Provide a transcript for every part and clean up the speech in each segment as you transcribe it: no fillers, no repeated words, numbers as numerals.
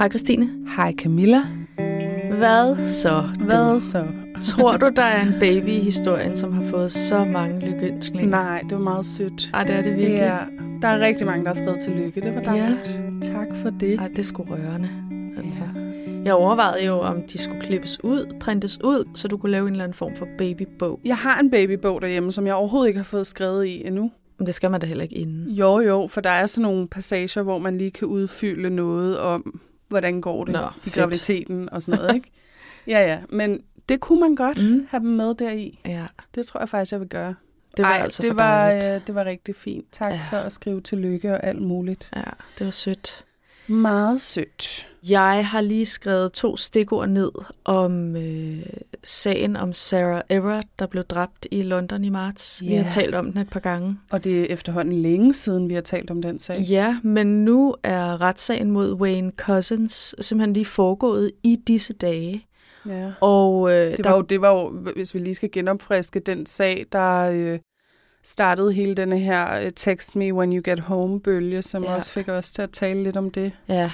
Hej Christine. Hej Camilla. Hvad så? Hvad så? Tror du, der er en baby i historien, som har fået så mange lykkeønskninger? Nej, det var meget sødt. Ej, det er det virkelig. Ja, der er rigtig mange, der har skrevet tillykke. Det var dejligt. Ja. Tak for det. Ej, det skulle rørende. Altså. Ja. Jeg overvejede jo, om de skulle klippes ud, printes ud, så du kunne lave en eller anden form for babybog. Jeg har en babybog derhjemme, som jeg overhovedet ikke har fået skrevet i endnu. Men det skal man da heller ikke inden. Jo, for der er sådan nogle passager, hvor man lige kan udfylde noget om, hvordan går det i graviditeten og sådan noget, ikke? Ja, men det kunne man godt have dem med deri. Ja. Det tror jeg faktisk, jeg vil gøre. Det var det var rigtig fint. Tak for at skrive tillykke og alt muligt. Ja, det var sødt. Meget sødt. Jeg har lige skrevet 2 stikord ned om sagen om Sarah Everard, der blev dræbt i London i marts. Yeah. Vi har talt om den et par gange. Og det er efterhånden længe siden, vi har talt om den sag. Ja, men nu er retssagen mod Wayne Couzens simpelthen lige foregået i disse dage. Ja. Og det var jo, hvis vi lige skal genopfriske den sag, der startede hele denne her text me when you get home-bølge, som også fik os til at tale lidt om det. Ja.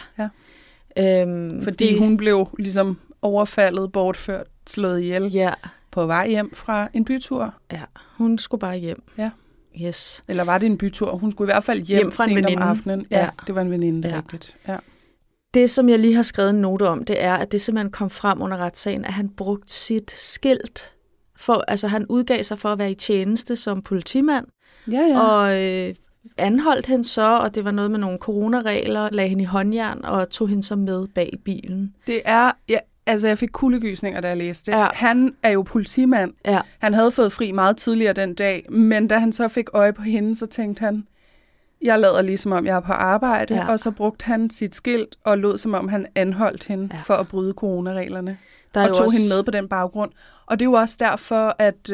Fordi hun blev ligesom overfaldet, bortført, slået ihjel på vej hjem fra en bytur. Ja, hun skulle bare hjem. Ja. Yes. Eller var det en bytur? Hun skulle i hvert fald hjem fra en sent veninde. om aftenen. Ja, det var en veninde, rigtigt. Ja. Det, som jeg lige har skrevet en note om, det er, at det simpelthen kom frem under retssagen, at han brugte sit skilt. Han udgav sig for at være i tjeneste som politimand. Ja. Og anholdt hende så, og det var noget med nogle coronaregler, lagde hende i håndjern og tog hende så med bag bilen. Det er... Ja. Altså, jeg fik kuldegysninger, da jeg læste. Ja. Han er jo politimand. Ja. Han havde fået fri meget tidligere den dag, men da han så fik øje på hende, så tænkte han, jeg lader ligesom om, jeg er på arbejde, og så brugte han sit skilt og lod som om, han anholdt hende for at bryde coronareglerne. Og tog hende med på den baggrund. Og det er jo også derfor,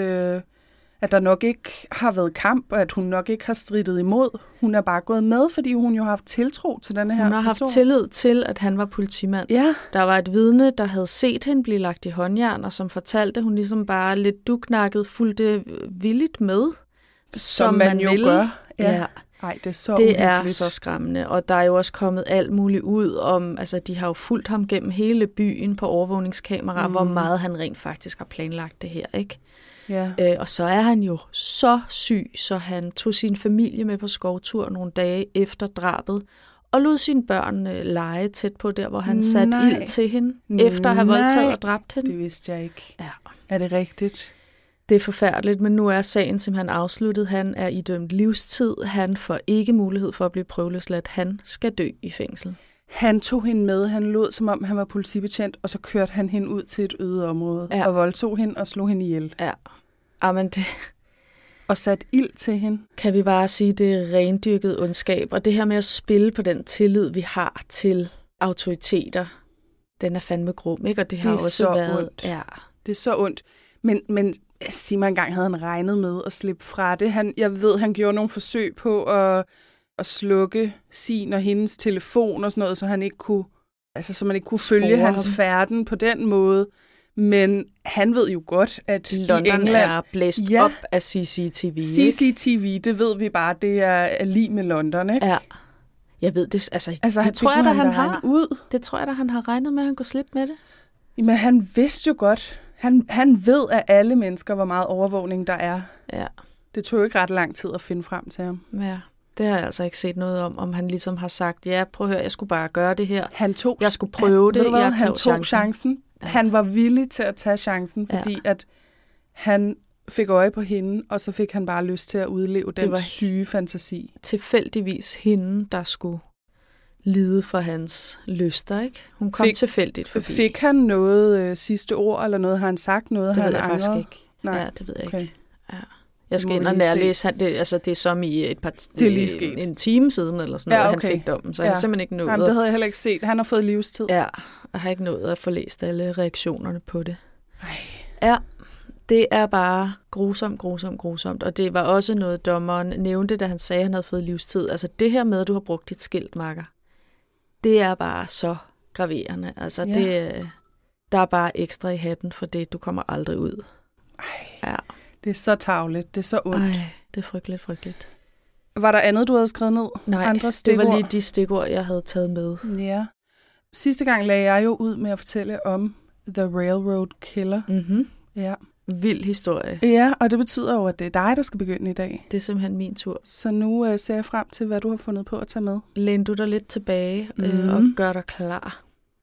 at der nok ikke har været kamp, og at hun nok ikke har strittet imod. Hun er bare gået med, fordi hun jo har haft tiltro til denne her person. Hun har haft tillid til, at han var politimand. Ja. Der var et vidne, der havde set hende blive lagt i håndjern, og som fortalte, hun ligesom bare lidt duknakket, fulgte villigt med. Som man jo gør. Ja. Ej, det er så skræmmende, og der er jo også kommet alt muligt ud om, altså de har jo fulgt ham gennem hele byen på overvågningskamera, hvor meget han rent faktisk har planlagt det her, ikke? Ja. Og så er han jo så syg, så han tog sin familie med på skovtur nogle dage efter drabet, og lod sine børn lege tæt på der, hvor han satte ild til hende, efter at have voldtaget og dræbt hende. Det vidste jeg ikke. Ja. Er det rigtigt? Det er forfærdeligt, men nu er sagen simpelthen afsluttet. Han er idømt livstid. Han får ikke mulighed for at blive prøveløsladt. Han skal dø i fængsel. Han tog hende med. Han lod, som om han var politibetjent, og så kørte han hende ud til et øde område og voldtog hende og slog hende ihjel. Ja. Amen, det... Og sat ild til hende. Kan vi bare sige, det er rendyrket ondskab. Og det her med at spille på den tillid, vi har til autoriteter, den er fandme grum, ikke? Og det har også så været... Ondt. Ja. Det er så ondt. Men sig mig engang, havde han regnet med at slippe fra det. Jeg ved, han gjorde nogle forsøg på at slukke sin og hendes telefon og sådan noget, så han ikke kunne, så man ikke kunne følge hans færden på den måde. Men han ved jo godt, at London i England er blæst op af CCTV. CCTV, det ved vi bare, det er lige med London, ikke? Ja. Jeg ved det, det tror jeg da, han har. Ud. Det tror jeg da, han har regnet med, at han kunne slippe med det. Men han vidste jo godt. Han ved, at alle mennesker, hvor meget overvågning der er. Ja. Det tog jo ikke ret lang tid at finde frem til ham. Ja, det har jeg altså ikke set noget om han ligesom har sagt, ja, prøv at høre, jeg skulle bare gøre det her. Jeg skulle prøve det, han tog chancen. Ja. Han var villig til at tage chancen, fordi at han fik øje på hende, og så fik han bare lyst til at udleve den syge fantasi. Tilfældigvis hende, der skulle lide for hans lyster, ikke? Hun kom tilfældigt forbi. Fik han noget sidste ord, eller noget? Har han sagt noget? Det ved jeg faktisk ikke. Nej. Ja, det ved jeg ikke. Ja. Jeg skal ind og nærlæse. Det er som i en time siden, eller sådan noget, han fik dommen. Så jeg har simpelthen ikke nået. Jamen, det havde jeg heller ikke set. Han har fået livstid. Ja, jeg har ikke nået at få læst alle reaktionerne på det. Ja, det er bare grusomt. Og det var også noget, dommeren nævnte, da han sagde, at han havde fået livstid. Altså det her med, at du har brugt dit skilt, makker, det er bare så graverende. Altså der er bare ekstra i hatten for det. Du kommer aldrig ud. Ja. Det er så tarveligt. Det er så ondt. Det er frygteligt. Var der andet, du havde skrevet ned? Nej, andre stikord? Det var lige de stikord, jeg havde taget med. Ja. sidste gang lagde jeg jo ud med at fortælle om The Railroad Killer. Mm-hmm. Ja. Vild historie. Ja, og det betyder jo, at det er dig, der skal begynde i dag. Det er simpelthen min tur. Så nu ser jeg frem til, hvad du har fundet på at tage med. Læn du dig lidt tilbage og gør dig klar.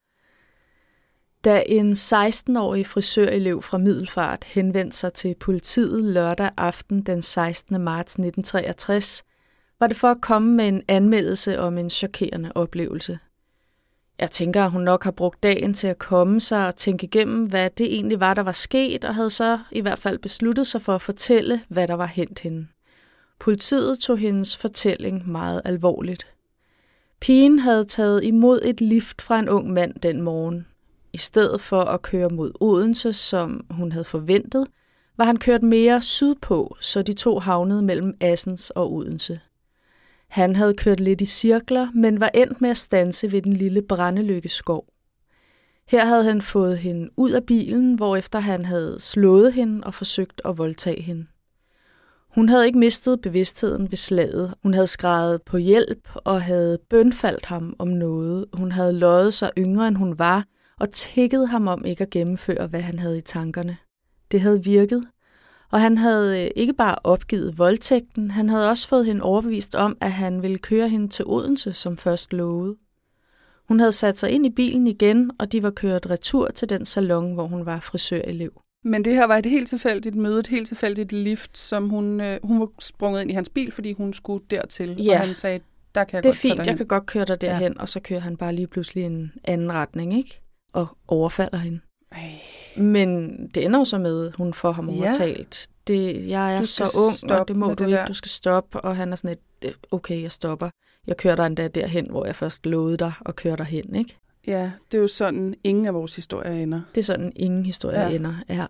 Da en 16-årig frisørelev fra Middelfart henvendte sig til politiet lørdag aften den 16. marts 1963, var det for at komme med en anmeldelse om en chokerende oplevelse. Jeg tænker, at hun nok har brugt dagen til at komme sig og tænke igennem, hvad det egentlig var, der var sket, og havde så i hvert fald besluttet sig for at fortælle, hvad der var hændt hende. Politiet tog hendes fortælling meget alvorligt. Pigen havde taget imod et lift fra en ung mand den morgen. I stedet for at køre mod Odense, som hun havde forventet, var han kørt mere sydpå, så de to havnede mellem Assens og Odense. Han havde kørt lidt i cirkler, men var endt med at standse ved den lille Brændeløkke skov. Her havde han fået hende ud af bilen, hvorefter han havde slået hende og forsøgt at voldtage hende. Hun havde ikke mistet bevidstheden ved slaget. Hun havde skreget på hjælp og havde bønfaldt ham om noget. Hun havde løjet sig yngre, end hun var, og tækket ham om ikke at gennemføre, hvad han havde i tankerne. Det havde virket, og han havde ikke bare opgivet voldtægten, han havde også fået hende overbevist om, at han ville køre hende til Odense, som først lovede. Hun havde sat sig ind i bilen igen, og de var kørt retur til den salon, hvor hun var frisørelev. Men det her var et helt tilfældigt møde, et helt tilfældigt lift, som hun var sprunget ind i hans bil, fordi hun skulle dertil, ja. Og han sagde, der kan jeg det godt fint, tage dig jeg kan godt køre dig derhen, og så kører han bare lige pludselig en anden retning, ikke? Og overfalder hende. Ej. Men det ender jo så med, at hun får ham overtalt. Jeg er så ung, og det må du ikke, du skal stoppe. Og han er sådan et, okay, jeg stopper. Jeg kører dig endda derhen, hvor jeg først lovede dig at køre dig hen, ikke? Ja, det er jo sådan, ingen af vores historier ender. Det er sådan, ingen historier ender, ja.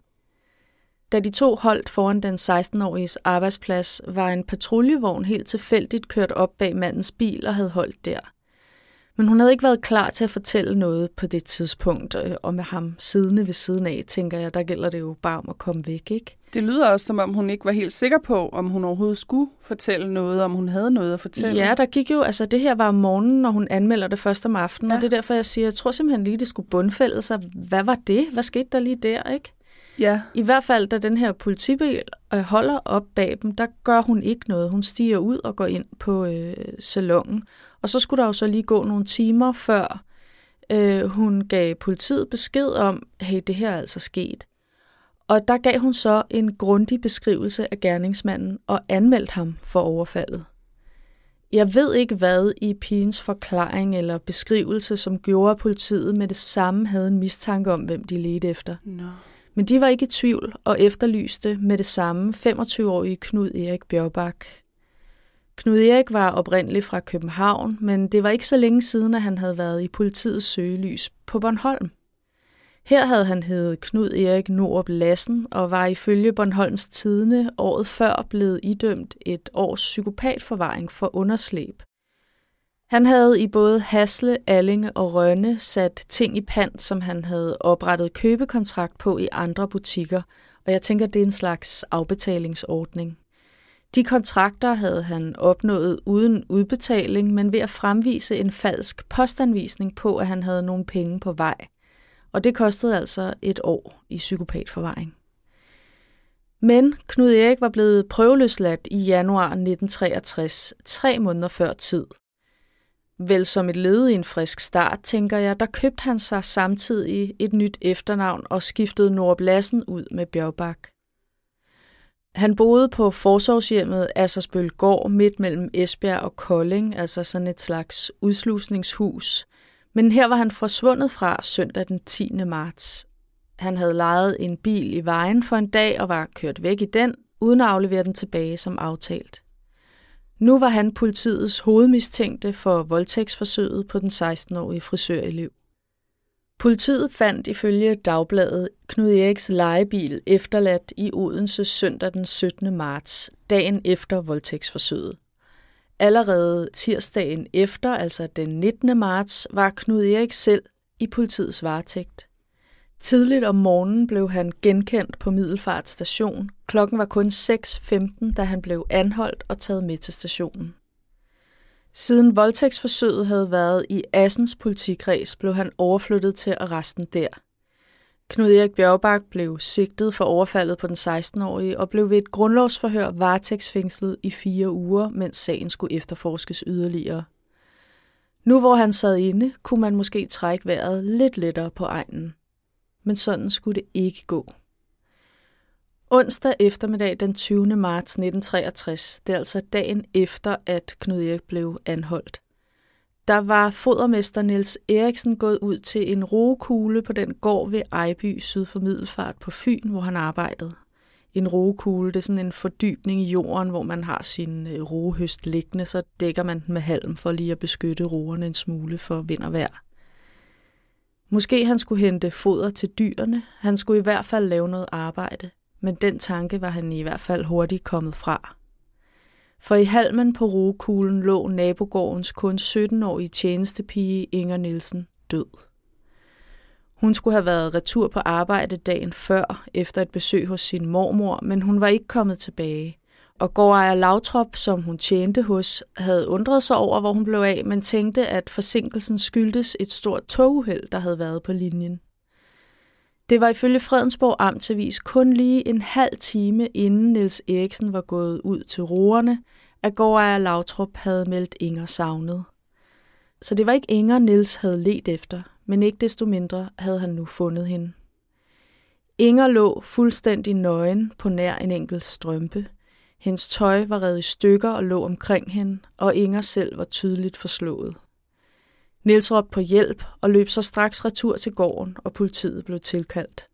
Da de to holdt foran den 16-åriges arbejdsplads, var en patruljevogn helt tilfældigt kørt op bag mandens bil og havde holdt der. Men hun havde ikke været klar til at fortælle noget på det tidspunkt, og med ham siddende ved siden af, tænker jeg, der gælder det jo bare om at komme væk, ikke? Det lyder også, som om hun ikke var helt sikker på, om hun overhovedet skulle fortælle noget, om hun havde noget at fortælle. Ja, der gik jo, altså det her var om morgenen, når hun anmelder det først om aftenen, og det er derfor, jeg siger, jeg tror simpelthen lige, det skulle bundfælde sig. Hvad var det? Hvad skete der lige der, ikke? Ja. I hvert fald, da den her politibil holder op bag dem, der gør hun ikke noget. Hun stiger ud og går ind på salonen. Og så skulle der jo så lige gå nogle timer, før hun gav politiet besked om, hey, det her er altså sket. Og der gav hun så en grundig beskrivelse af gerningsmanden og anmeldte ham for overfaldet. Jeg ved ikke, hvad i pigens forklaring eller beskrivelse, som gjorde, at politiet med det samme havde en mistanke om, hvem de ledte efter. No. Men de var ikke i tvivl og efterlyste med det samme 25-årige Knud Erik Bjørbak. Knud Erik var oprindeligt fra København, men det var ikke så længe siden, at han havde været i politiets søgelys på Bornholm. Her havde han heddet Knud Erik Norup Lassen og var ifølge Bornholms Tidende året før blevet idømt et års psykopatforvaring for underslæb. Han havde i både Hasle, Allinge og Rønne sat ting i pant, som han havde oprettet købekontrakt på i andre butikker, og jeg tænker, det er en slags afbetalingsordning. De kontrakter havde han opnået uden udbetaling, men ved at fremvise en falsk postanvisning på, at han havde nogle penge på vej. Og det kostede altså et år i psykopatforvaring. Men Knud Erik var blevet prøveløsladt i januar 1963, 3 måneder før tid. Vel som et led i en frisk start, tænker jeg, der købte han sig samtidig et nyt efternavn og skiftede Norup Lassen ud med Bjørbak. Han boede på forsorgshjemmet Assersbølgård midt mellem Esbjerg og Kolding, altså sådan et slags udslusningshus. Men her var han forsvundet fra søndag den 10. marts. Han havde lejet en bil i vejen for en dag og var kørt væk i den, uden at aflevere den tilbage som aftalt. Nu var han politiets hovedmistænkte for voldtægtsforsøget på den 16-årige frisørelev. Politiet fandt ifølge Dagbladet Knud Eriks lejebil efterladt i Odense søndag den 17. marts, dagen efter voldtægtsforsøget. Allerede tirsdagen efter, altså den 19. marts, var Knud Erik selv i politiets varetægt. Tidligt om morgenen blev han genkendt på Middelfart station. Klokken var kun 6:15, da han blev anholdt og taget med til stationen. Siden voldtægtsforsøget havde været i Assens politikreds, blev han overflyttet til arresten der. Knud Erik Bjergbak blev sigtet for overfaldet på den 16-årige og blev ved et grundlovsforhør varetægtsfængslet i 4 uger, mens sagen skulle efterforskes yderligere. Nu hvor han sad inde, kunne man måske trække vejret lidt lettere på egnen. Men sådan skulle det ikke gå. Onsdag eftermiddag den 20. marts 1963, det er altså dagen efter, at Knud Erik blev anholdt, der var fodermester Niels Eriksen gået ud til en rugekugle på den gård ved Ejby syd for Middelfart på Fyn, hvor han arbejdede. En rugekugle, det er sådan en fordybning i jorden, hvor man har sin rugehøst liggende, så dækker man den med halm for lige at beskytte rugerne en smule for vind og vejr. Måske han skulle hente foder til dyrene, han skulle i hvert fald lave noget arbejde, men den tanke var han i hvert fald hurtigt kommet fra. For i halmen på rugekuglen lå nabogårdens kun 17-årige tjenestepige Inger Nielsen død. Hun skulle have været retur på arbejde dagen før, efter et besøg hos sin mormor, men hun var ikke kommet tilbage. Og gårdejer Lautrop, som hun tjente hos, havde undret sig over, hvor hun blev af, men tænkte, at forsinkelsen skyldtes et stort toguheld, der havde været på linjen. Det var ifølge Fredensborg Amtsavis kun lige en halv time, inden Niels Eriksen var gået ud til rugerne, at gårdejer Lautrop havde meldt Inger savnet. Så det var ikke Inger, Niels havde ledt efter, men ikke desto mindre havde han nu fundet hende. Inger lå fuldstændig nøgen på nær en enkelt strømpe. Hendes tøj var revet i stykker og lå omkring hende, og Inger selv var tydeligt forslået. Niels råbte på hjælp og løb så straks retur til gården, og politiet blev tilkaldt.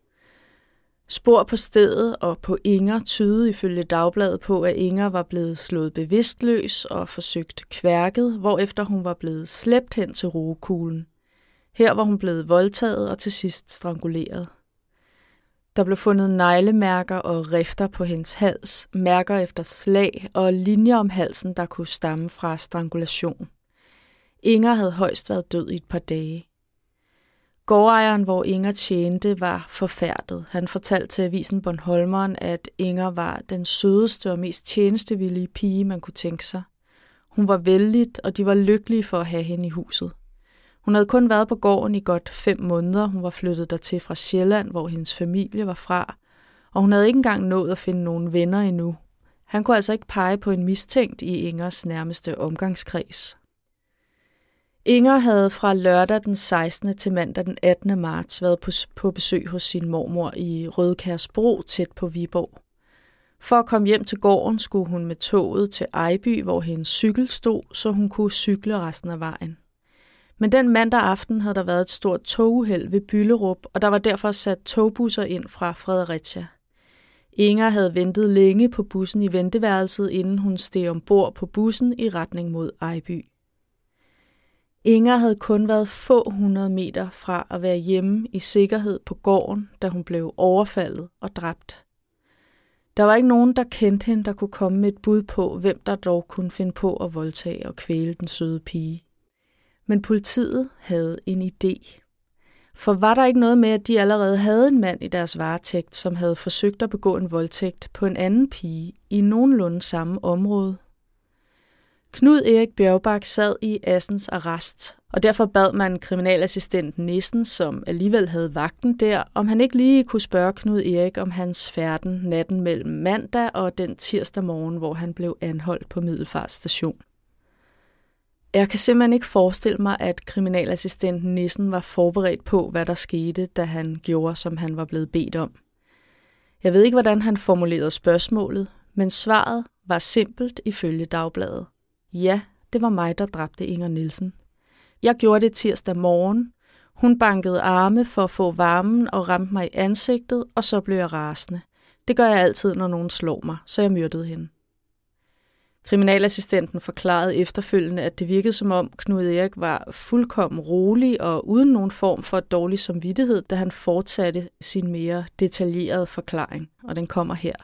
Spor på stedet og på Inger tydede ifølge Dagbladet på, at Inger var blevet slået bevidstløs og forsøgt kværket, hvorefter hun var blevet slæbt hen til rugekuglen. Her var hun blevet voldtaget og til sidst stranguleret. Der blev fundet neglemærker og rifter på hendes hals, mærker efter slag og linjer om halsen, der kunne stamme fra strangulation. Inger havde højst været død i et par dage. Gårdejeren, hvor Inger tjente, var forfærdet. Han fortalte til avisen Bornholmeren, at Inger var den sødeste og mest tjenestevillige pige, man kunne tænke sig. Hun var vellidt, og de var lykkelige for at have hende i huset. Hun havde kun været på gården i godt 5 måneder. Hun var flyttet dertil fra Sjælland, hvor hendes familie var fra, og hun havde ikke engang nået at finde nogen venner endnu. Han kunne altså ikke pege på en mistænkt i Ingers nærmeste omgangskreds. Inger havde fra lørdag den 16. til mandag den 18. marts været på besøg hos sin mormor i Rødkærsbro tæt på Viborg. For at komme hjem til gården skulle hun med toget til Ejby, hvor hendes cykel stod, så hun kunne cykle resten af vejen. Men den mandag aften havde der været et stort toguheld ved Byllerup, og der var derfor sat togbusser ind fra Fredericia. Inger havde ventet længe på bussen i venteværelset, inden hun steg ombord på bussen i retning mod Ejby. Inger havde kun været få 100 meter fra at være hjemme i sikkerhed på gården, da hun blev overfaldet og dræbt. Der var ikke nogen, der kendte hende, der kunne komme med et bud på, hvem der dog kunne finde på at voldtage og kvæle den søde pige. Men politiet havde en idé. For var der ikke noget med, at de allerede havde en mand i deres varetægt, som havde forsøgt at begå en voldtægt på en anden pige i nogenlunde samme område? Knud Erik Bjergbak sad i Assens arrest, og derfor bad man kriminalassistent Nissen, som alligevel havde vagten der, om han ikke lige kunne spørge Knud Erik om hans færden natten mellem mandag og den tirsdag morgen, hvor han blev anholdt på Middelfart station. Jeg kan simpelthen ikke forestille mig, at kriminalassistenten Nissen var forberedt på, hvad der skete, da han gjorde, som han var blevet bedt om. Jeg ved ikke, hvordan han formulerede spørgsmålet, men svaret var simpelt ifølge Dagbladet. Ja, det var mig, der dræbte Inger Nielsen. Jeg gjorde det tirsdag morgen. Hun bankede arme for at få varmen og ramte mig i ansigtet, og så blev jeg rasende. Det gør jeg altid, når nogen slår mig, så jeg myrdede hende. Kriminalassistenten forklarede efterfølgende, at det virkede som om Knud Erik var fuldkommen rolig og uden nogen form for dårlig samvittighed, da han fortsatte sin mere detaljerede forklaring, og den kommer her.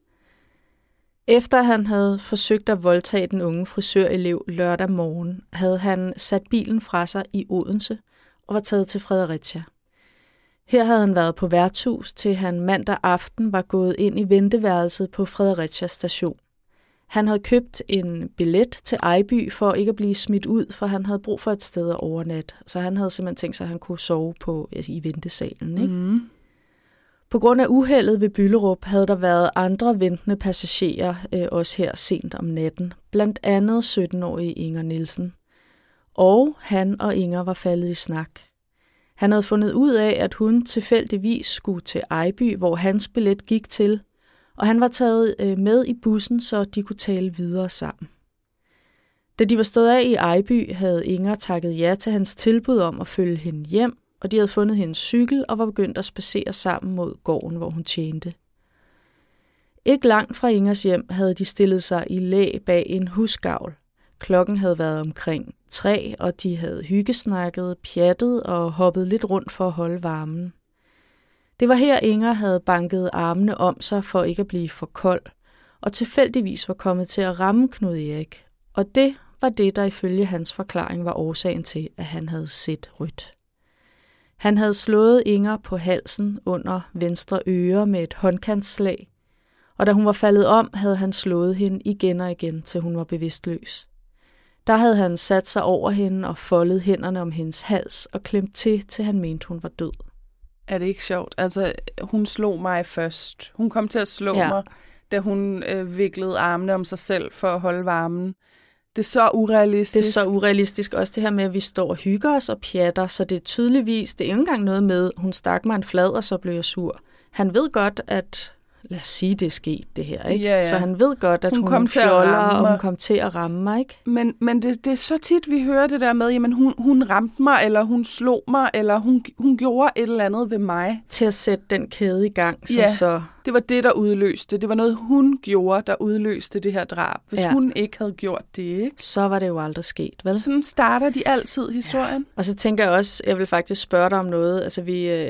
Efter han havde forsøgt at voldtage den unge frisørelev lørdag morgen, havde han sat bilen fra sig i Odense og var taget til Fredericia. Her havde han været på værtshus, til han mandag aften var gået ind i venteværelset på Fredericia station. Han havde købt en billet til Ejby for ikke at blive smidt ud, for han havde brug for et sted at overnatte. Så han havde simpelthen tænkt sig, at han kunne sove i ventesalen. Ikke? Mm. På grund af uheldet ved Byllerup havde der været andre ventende passagerer, også her sent om natten. Blandt andet 17-årige Inger Nielsen. Og han og Inger var faldet i snak. Han havde fundet ud af, at hun tilfældigvis skulle til Ejby, hvor hans billet gik til, og han var taget med i bussen, så de kunne tale videre sammen. Da de var stået af i Ejby, havde Inger takket ja til hans tilbud om at følge hende hjem, og de havde fundet hendes cykel og var begyndt at spadsere sammen mod gården, hvor hun tjente. Ikke langt fra Ingers hjem havde de stillet sig i læ bag en husgavl. Klokken havde været omkring 3, og de havde hyggesnakket, pjattet og hoppet lidt rundt for at holde varmen. Det var her, Inger havde banket armene om sig for ikke at blive for kold, og tilfældigvis var kommet til at ramme Knud Erik. Og det var det, der ifølge hans forklaring var årsagen til, at han havde set rødt. Han havde slået Inger på halsen under venstre øre med et håndkantsslag, og da hun var faldet om, havde han slået hende igen og igen, til hun var bevidstløs. Der havde han sat sig over hende og foldet hænderne om hendes hals og klemt til han mente, hun var død. Er det ikke sjovt? Altså, hun slog mig først. Hun kom til at slå mig, da hun viklede armene om sig selv for at holde varmen. Det er så urealistisk. Det er så urealistisk. Også det her med, at vi står og hygger os og pjatter, så det er tydeligvis, det er ikke engang noget med, hun stak mig en flad, og så blev jeg sur. Han ved godt, at lad os sige, det er sket, det her, ikke? Ja. Så han ved godt, at hun fjoller, og hun kom til at ramme mig, ikke? Men det er så tit, vi hører det der med, jamen hun ramte mig, eller hun slog mig, eller hun gjorde et eller andet ved mig. Til at sætte den kæde i gang, som så... det var det, der udløste. Det var noget, hun gjorde, der udløste det her drab. Hvis hun ikke havde gjort det, ikke? Så var det jo aldrig sket, vel? Sådan starter de altid historien. Ja. Og så tænker jeg også, jeg vil faktisk spørge dig om noget. Altså,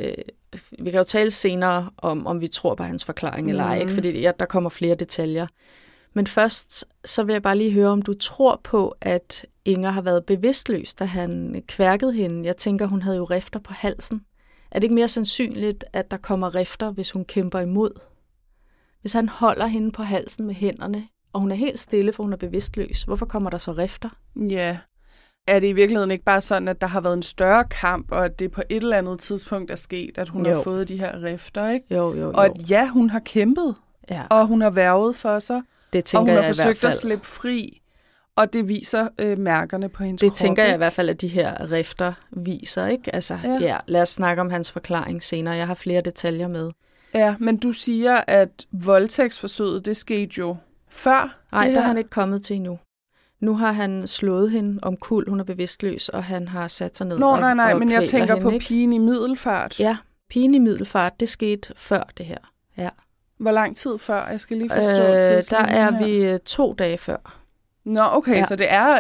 vi kan jo tale senere om vi tror på hans forklaring eller ej, ikke? Fordi der kommer flere detaljer. Men først, så vil jeg bare lige høre, om du tror på, at Inger har været bevidstløs, da han kværkede hende. Jeg tænker, hun havde jo rifter på halsen. Er det ikke mere sandsynligt, at der kommer rifter, hvis hun kæmper imod? Hvis han holder hende på halsen med hænderne, og hun er helt stille, for hun er bevidstløs, hvorfor kommer der så rifter? Ja. Er det i virkeligheden ikke bare sådan, at der har været en større kamp, og at det på et eller andet tidspunkt er sket, at hun har fået de her rifter, ikke? Jo. Og at hun har kæmpet, og hun har værget for sig, det tænker og hun jeg har forsøgt at slippe fri, og det viser mærkerne på hendes krop. Det tænker jeg i hvert fald, at de her rifter viser, ikke? Altså, lad os snakke om hans forklaring senere. Jeg har flere detaljer med. Ja, men du siger, at voldtægtsforsøget, det skete jo før. Nej, der er han ikke kommet til endnu. Nu har han slået hende omkuld, hun er bevidstløs, og han har sat sig ned og men jeg tænker hende, på pigen i Middelfart. Ja, pigen i Middelfart, det skete før det her. Ja. Hvor lang tid før? Jeg skal lige forstå der er vi 2 dage før. Nå, okay, så det er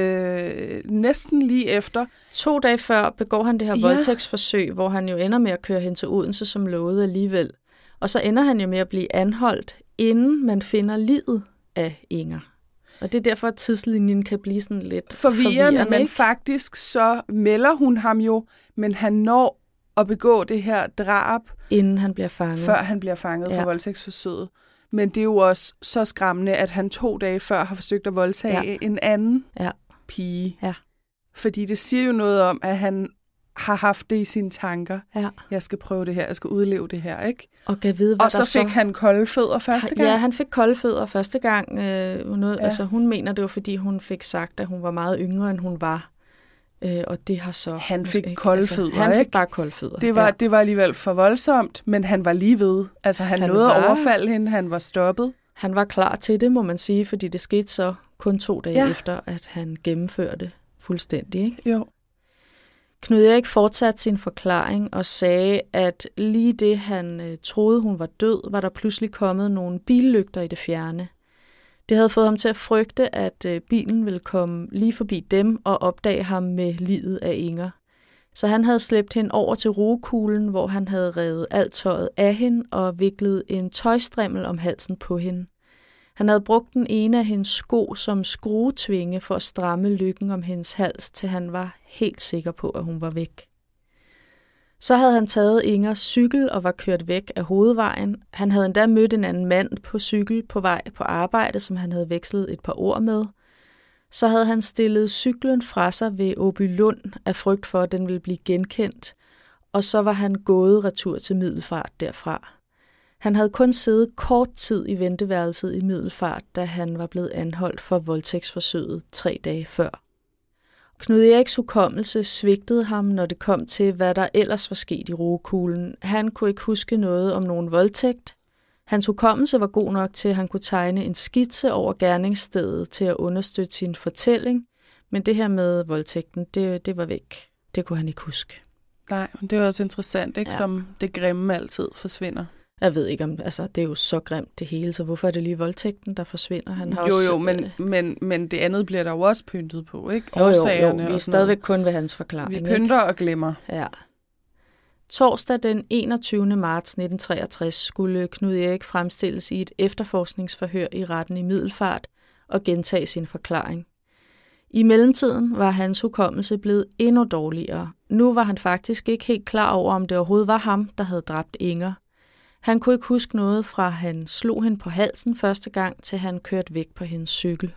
næsten lige efter. 2 dage før begår han det her voldtægtsforsøg, hvor han jo ender med at køre hen til Odense som lovet alligevel. Og så ender han jo med at blive anholdt, inden man finder liget af Inger. Og det er derfor, at tidslinjen kan blive sådan lidt forvirrende, men faktisk så melder hun ham jo, men han når at begå det her drab, inden han bliver fanget. Før han bliver fanget for voldtægtsforsøget. Men det er jo også så skræmmende, at han 2 dage før har forsøgt at voldtage en anden pige. Ja. Fordi det siger jo noget om, at han har haft det i sine tanker. Ja. Jeg skal prøve det her, jeg skal udleve det her, ikke? Og kan vide, hvad og så fik han kolde fødder første gang? Ja, han fik kolde fødder første gang. Altså, hun mener, det var, fordi hun fik sagt, at hun var meget yngre, end hun var. Og det har så... Han fik kolde fødder, ikke? Han fik bare kolde fødder. Det var alligevel for voldsomt, men han var lige ved. Altså, han nåede at overfalde hende, han var stoppet. Han var klar til det, må man sige, fordi det skete så kun 2 dage efter, at han gennemførte fuldstændig, ikke? Jo. Knud Erik fortsatte sin forklaring og sagde, at lige det, han troede, hun var død, var der pludselig kommet nogle billygter i det fjerne. Det havde fået ham til at frygte, at bilen ville komme lige forbi dem og opdage ham med liget af Inger. Så han havde slæbt hende over til rugekuglen, hvor han havde revet alt tøjet af hende og viklet en tøjstrimmel om halsen på hende. Han havde brugt den ene af hendes sko som skruetvinge for at stramme lykken om hendes hals, til han var helt sikker på, at hun var væk. Så havde han taget Ingers cykel og var kørt væk af hovedvejen. Han havde endda mødt en anden mand på cykel på vej på arbejde, som han havde vekslet et par ord med. Så havde han stillet cyklen fra sig ved Åbylund af frygt for, at den ville blive genkendt, og så var han gået retur til Middelfart derfra. Han havde kun siddet kort tid i venteværelset i Middelfart, da han var blevet anholdt for voldtægtsforsøget 3 dage før. Knud Eriks hukommelse svigtede ham, når det kom til, hvad der ellers var sket i rugekuglen. Han kunne ikke huske noget om nogen voldtægt. Hans hukommelse var god nok til, at han kunne tegne en skitse over gerningsstedet til at understøtte sin fortælling, men det her med voldtægten, det var væk. Det kunne han ikke huske. Nej, men det er også interessant, ikke? Ja. Som det grimme altid forsvinder. Jeg ved ikke om, altså det er jo så grimt det hele, så hvorfor er det lige voldtægten, der forsvinder? Han har men det andet bliver der jo også pyntet på, ikke? Jo, vi er stadigvæk kun ved hans forklaring. Vi pynter og glemmer. Ja. Torsdag den 21. marts 1963 skulle Knud Erik fremstilles i et efterforskningsforhør i retten i Middelfart og gentage sin forklaring. I mellemtiden var hans hukommelse blevet endnu dårligere. Nu var han faktisk ikke helt klar over, om det overhovedet var ham, der havde dræbt Inger. Han kunne ikke huske noget fra, han slog hende på halsen første gang, til han kørte væk på hendes cykel.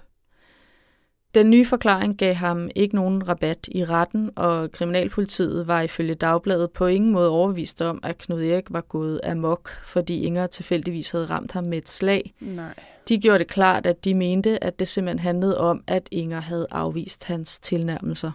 Den nye forklaring gav ham ikke nogen rabat i retten, og kriminalpolitiet var ifølge Dagbladet på ingen måde overbevist om, at Knud Erik var gået amok, fordi Inger tilfældigvis havde ramt ham med et slag. Nej. De gjorde det klart, at de mente, at det simpelthen handlede om, at Inger havde afvist hans tilnærmelser.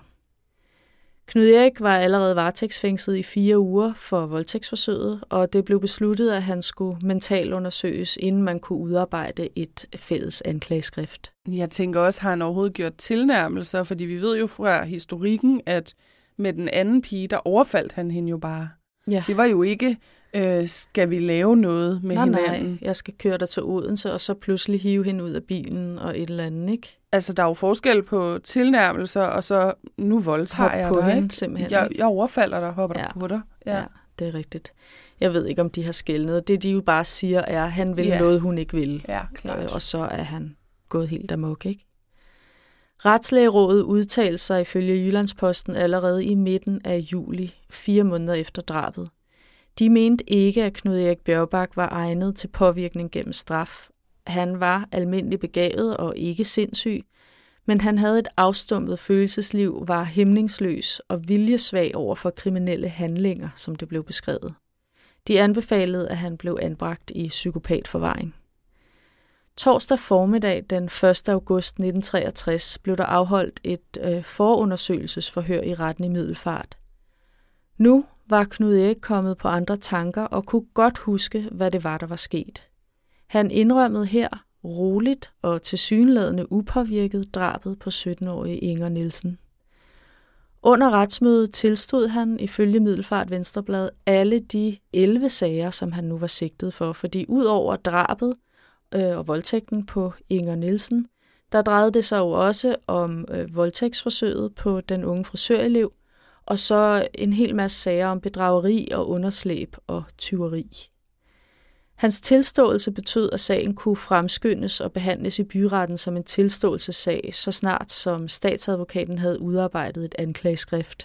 Knud Erik var allerede varetægtsfængslet i 4 uger for voldtægtsforsøget, og det blev besluttet, at han skulle mentalundersøges, inden man kunne udarbejde et fælles anklageskrift. Jeg tænker også, har han overhovedet gjort tilnærmelser, fordi vi ved jo fra historikken, at med den anden pige, der overfaldt han hende jo bare. Ja. Det var jo ikke, skal vi lave noget med hinanden? Nej, jeg skal køre dig til Odense, og så pludselig hive hende ud af bilen og et eller andet, ikke? Altså, der er jo forskel på tilnærmelser, og så nu voldtager jeg dig, hende, simpelthen. Jeg overfalder dig, hopper der på dig. Ja, det er rigtigt. Jeg ved ikke, om de har skelnet. Det, de jo bare siger, er, at han vil noget, hun ikke vil. Ja, klart. Og så er han gået helt amok, ikke? Retslægerådet udtalte sig ifølge Jyllandsposten allerede i midten af juli, 4 måneder efter drabet. De mente ikke, at Knud Erik Bjørbak var egnet til påvirkning gennem straf. Han var almindelig begavet og ikke sindssyg, men han havde et afstumpet følelsesliv, var hæmningsløs og viljesvag over for kriminelle handlinger, som det blev beskrevet. De anbefalede, at han blev anbragt i psykopatforvaring. Torsdag formiddag den 1. august 1963 blev der afholdt et forundersøgelsesforhør i retten i Middelfart. Nu var Knud Erik kommet på andre tanker og kunne godt huske, hvad det var, der var sket. Han indrømmede her roligt og tilsyneladende upåvirket drabet på 17-årige Inger Nielsen. Under retsmødet tilstod han ifølge Middelfart Venstreblad alle de 11 sager, som han nu var sigtet for, fordi ud over drabet og voldtægten på Inger Nielsen, der drejede det sig jo også om voldtægtsforsøget på den unge frisørelev, og så en hel masse sager om bedrageri og underslæb og tyveri. Hans tilståelse betød, at sagen kunne fremskyndes og behandles i byretten som en tilståelsessag, så snart som statsadvokaten havde udarbejdet et anklageskrift.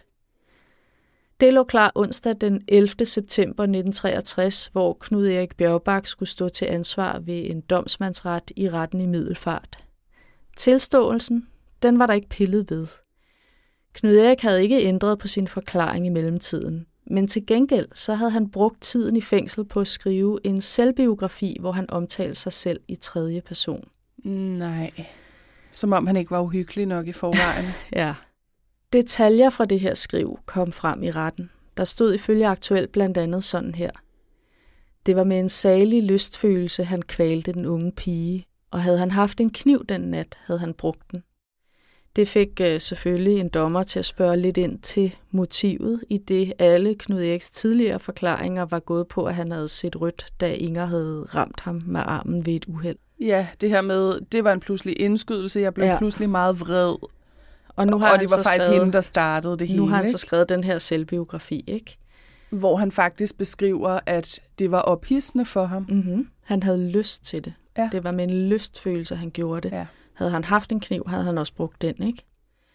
Det lå klar onsdag den 11. september 1963, hvor Knud Erik Bjørbak skulle stå til ansvar ved en domsmandsret i retten i Middelfart. Tilståelsen, den var der ikke pillet ved. Knud Erik havde ikke ændret på sin forklaring i mellemtiden, men til gengæld så havde han brugt tiden i fængsel på at skrive en selvbiografi, hvor han omtalte sig selv i 3. person. Nej, som om han ikke var uhyggelig nok i forvejen. Ja. Detaljer fra det her skriv kom frem i retten. Der stod ifølge Aktuelt blandt andet sådan her. Det var med en salig lystfølelse, han kvalte den unge pige, og havde han haft en kniv den nat, havde han brugt den. Det fik selvfølgelig en dommer til at spørge lidt ind til motivet, i det alle Knud Eriks tidligere forklaringer var gået på, at han havde set rødt, da Inger havde ramt ham med armen ved et uheld. Ja, det her med, det var en pludselig indskydelse, jeg blev pludselig meget vred. Og det var faktisk hende, der startede det hele. Nu har han så skrevet den her selvbiografi, ikke? Hvor han faktisk beskriver, at det var ophidsende for ham. Mm-hmm. Han havde lyst til det. Ja. Det var med en lystfølelse, han gjorde det. Ja. Havde han haft en kniv, havde han også brugt den, ikke?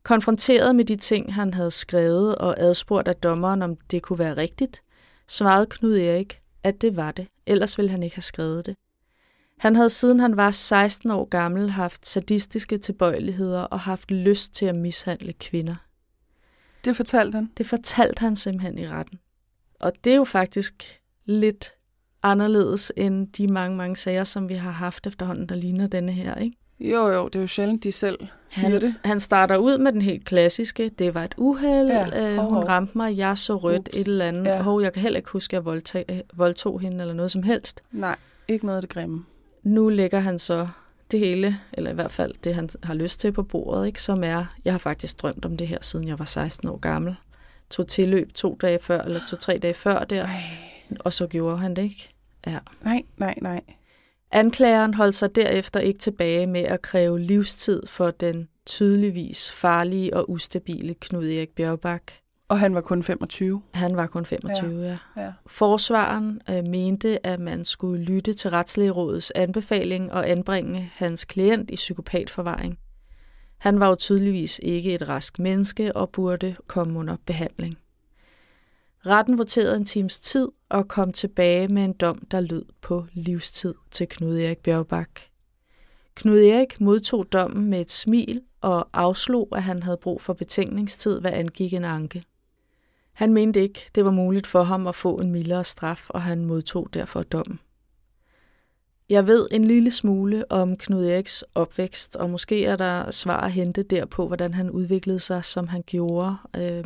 Konfronteret med de ting, han havde skrevet og adspurgt af dommeren, om det kunne være rigtigt, svarede Knud Erik, at det var det, ellers ville han ikke have skrevet det. Han havde siden han var 16 år gammel haft sadistiske tilbøjeligheder og haft lyst til at mishandle kvinder. Det fortalte han? Det fortalte han simpelthen i retten. Og det er jo faktisk lidt anderledes end de mange sager, som vi har haft efterhånden, der ligner denne her, ikke? Jo, det er jo sjældent, de selv siger det. Han starter ud med den helt klassiske. Det var et uheld. Hun ramte mig. Jeg så rødt. Et eller andet. Ja. Jeg kan heller ikke huske, at jeg voldtog hende eller noget som helst. Nej, ikke noget af det grimme. Nu lægger han så det hele, eller i hvert fald det, han har lyst til på bordet, ikke? Som er, jeg har faktisk drømt om det her, siden jeg var 16 år gammel. Tog tilløb 2 dage før, eller 2-3 dage før der. Og så gjorde han det ikke. Ja. Nej. Anklageren holdt sig derefter ikke tilbage med at kræve livstid for den tydeligvis farlige og ustabile Knud Erik Bjørbak. Og han var kun 25? Han var kun 25, ja. Forsvareren mente, at man skulle lytte til Retslægerådets anbefaling og anbringe hans klient i psykopatforvaring. Han var jo tydeligvis ikke et rask menneske og burde komme under behandling. Retten voterede en times tid og kom tilbage med en dom, der lød på livstid til Knud Erik Bjørbak. Knud Erik modtog dommen med et smil og afslog, at han havde brug for betænkningstid, hvad angik en anke. Han mente ikke, det var muligt for ham at få en mildere straf, og han modtog derfor dommen. Jeg ved en lille smule om Knud Eriks opvækst, og måske er der svar at hente derpå, hvordan han udviklede sig, som han gjorde.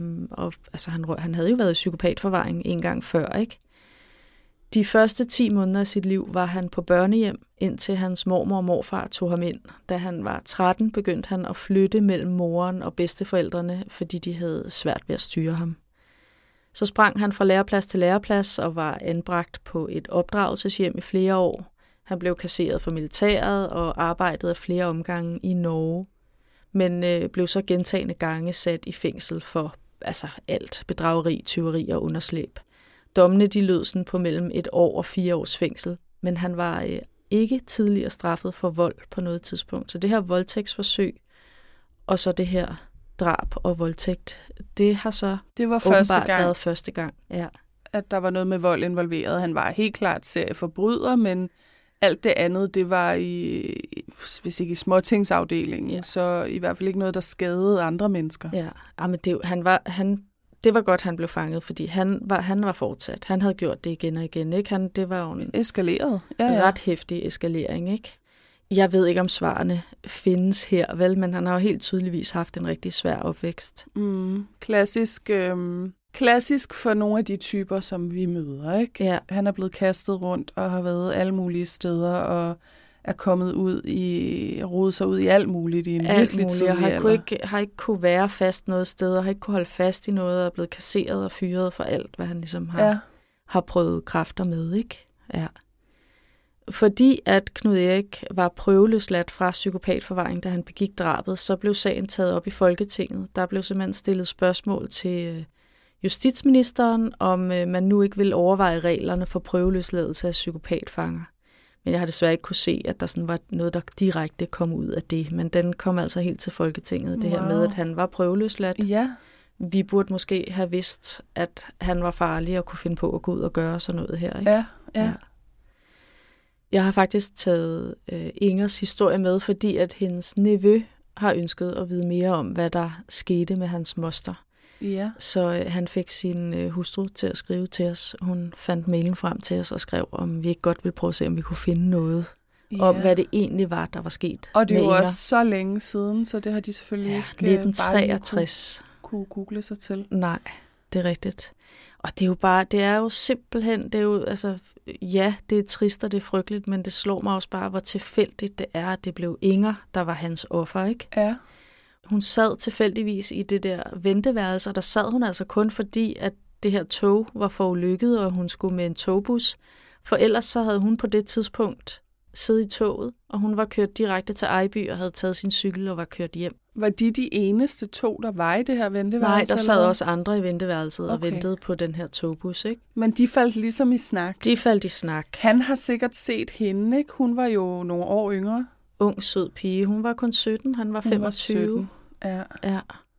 Han havde jo været i psykopatforvaring en gang før, ikke? De første 10 måneder af sit liv var han på børnehjem, indtil hans mormor og morfar tog ham ind. Da han var 13, begyndte han at flytte mellem moren og bedsteforældrene, fordi de havde svært ved at styre ham. Så sprang han fra læreplads til læreplads og var anbragt på et opdragelseshjem i flere år. Han blev kasseret for militæret og arbejdede af flere omgange i Norge, men blev så gentagne gange sat i fængsel for alt, bedrageri, tyveri og underslæb. Dommene de lød sådan på mellem 1 år og 4 års fængsel, men han var ikke tidligere straffet for vold på noget tidspunkt. Så det her voldtægtsforsøg og så det her drab og voldtægt, det har så været første gang. Ja. At der var noget med vold involveret. Han var helt klart serieforbryder, men alt det andet, det var hvis ikke i småtingsafdelingen, så i hvert fald ikke noget, der skadede andre mennesker. Ja, men det var godt, han blev fanget, fordi han var fortsat. Han havde gjort det igen og igen, ikke? Det var jo en eskaleret. Ret heftig eskalering, ikke? Jeg ved ikke, om svarene findes her, vel, men han har jo helt tydeligvis haft en rigtig svær opvækst. Klassisk for nogle af de typer, som vi møder, ikke? Ja. Han er blevet kastet rundt og har været alle mulige steder og er kommet rodet sig ud i alt muligt i en virkelig tidlig alder. Har ikke kunne være fast noget sted, og har ikke kunne holde fast i noget, og er blevet kasseret og fyret for alt, hvad han ligesom har prøvet kræfter med, ikke? Ja. Fordi at Knud Erik var prøveløsladt fra psykopatforvaring, da han begik drabet, så blev sagen taget op i Folketinget. Der blev simpelthen stillet spørgsmål til justitsministeren, om man nu ikke vil overveje reglerne for prøveløsladelse af psykopatfanger. Men jeg har desværre ikke kunne se, at der sådan var noget, der direkte kom ud af det. Men den kom altså helt til Folketinget, det her med, at han var prøveløsladt. Ja. Vi burde måske have vidst, at han var farlig og kunne finde på at gå ud og gøre sådan noget her, ikke? Ja. Jeg har faktisk taget Ingers historie med, fordi at hendes nevø har ønsket at vide mere om, hvad der skete med hans moster. Ja. Så han fik sin hustru til at skrive til os. Hun fandt mailen frem til os og skrev, om vi ikke godt ville prøve at se, om vi kunne finde noget om, hvad det egentlig var, der var sket. Og det er jo også så længe siden, så det har de selvfølgelig ikke 1963 kunne google sig til. Nej, det er rigtigt. Og det er jo bare, det er jo simpelthen, det er jo, altså, ja, det er trist og det er frygteligt, men det slår mig også bare, hvor tilfældigt det er, at det blev Inger, der var hans offer, ikke? Ja. Hun sad tilfældigvis i det der venteværelse, og der sad hun altså kun fordi, at det her tog var forulykket, og hun skulle med en togbus. For ellers så havde hun på det tidspunkt siddet i toget, og hun var kørt direkte til Ejby og havde taget sin cykel og var kørt hjem. Var de eneste 2, der var i det her venteværelse? Nej, der sad også andre i venteværelset og ventede på den her togbus, ikke? Men de faldt ligesom i snak? De faldt i snak. Han har sikkert set hende, ikke? Hun var jo nogle år yngre. Ung, sød pige. Hun var kun 17, han var 25. Var 17. Ja.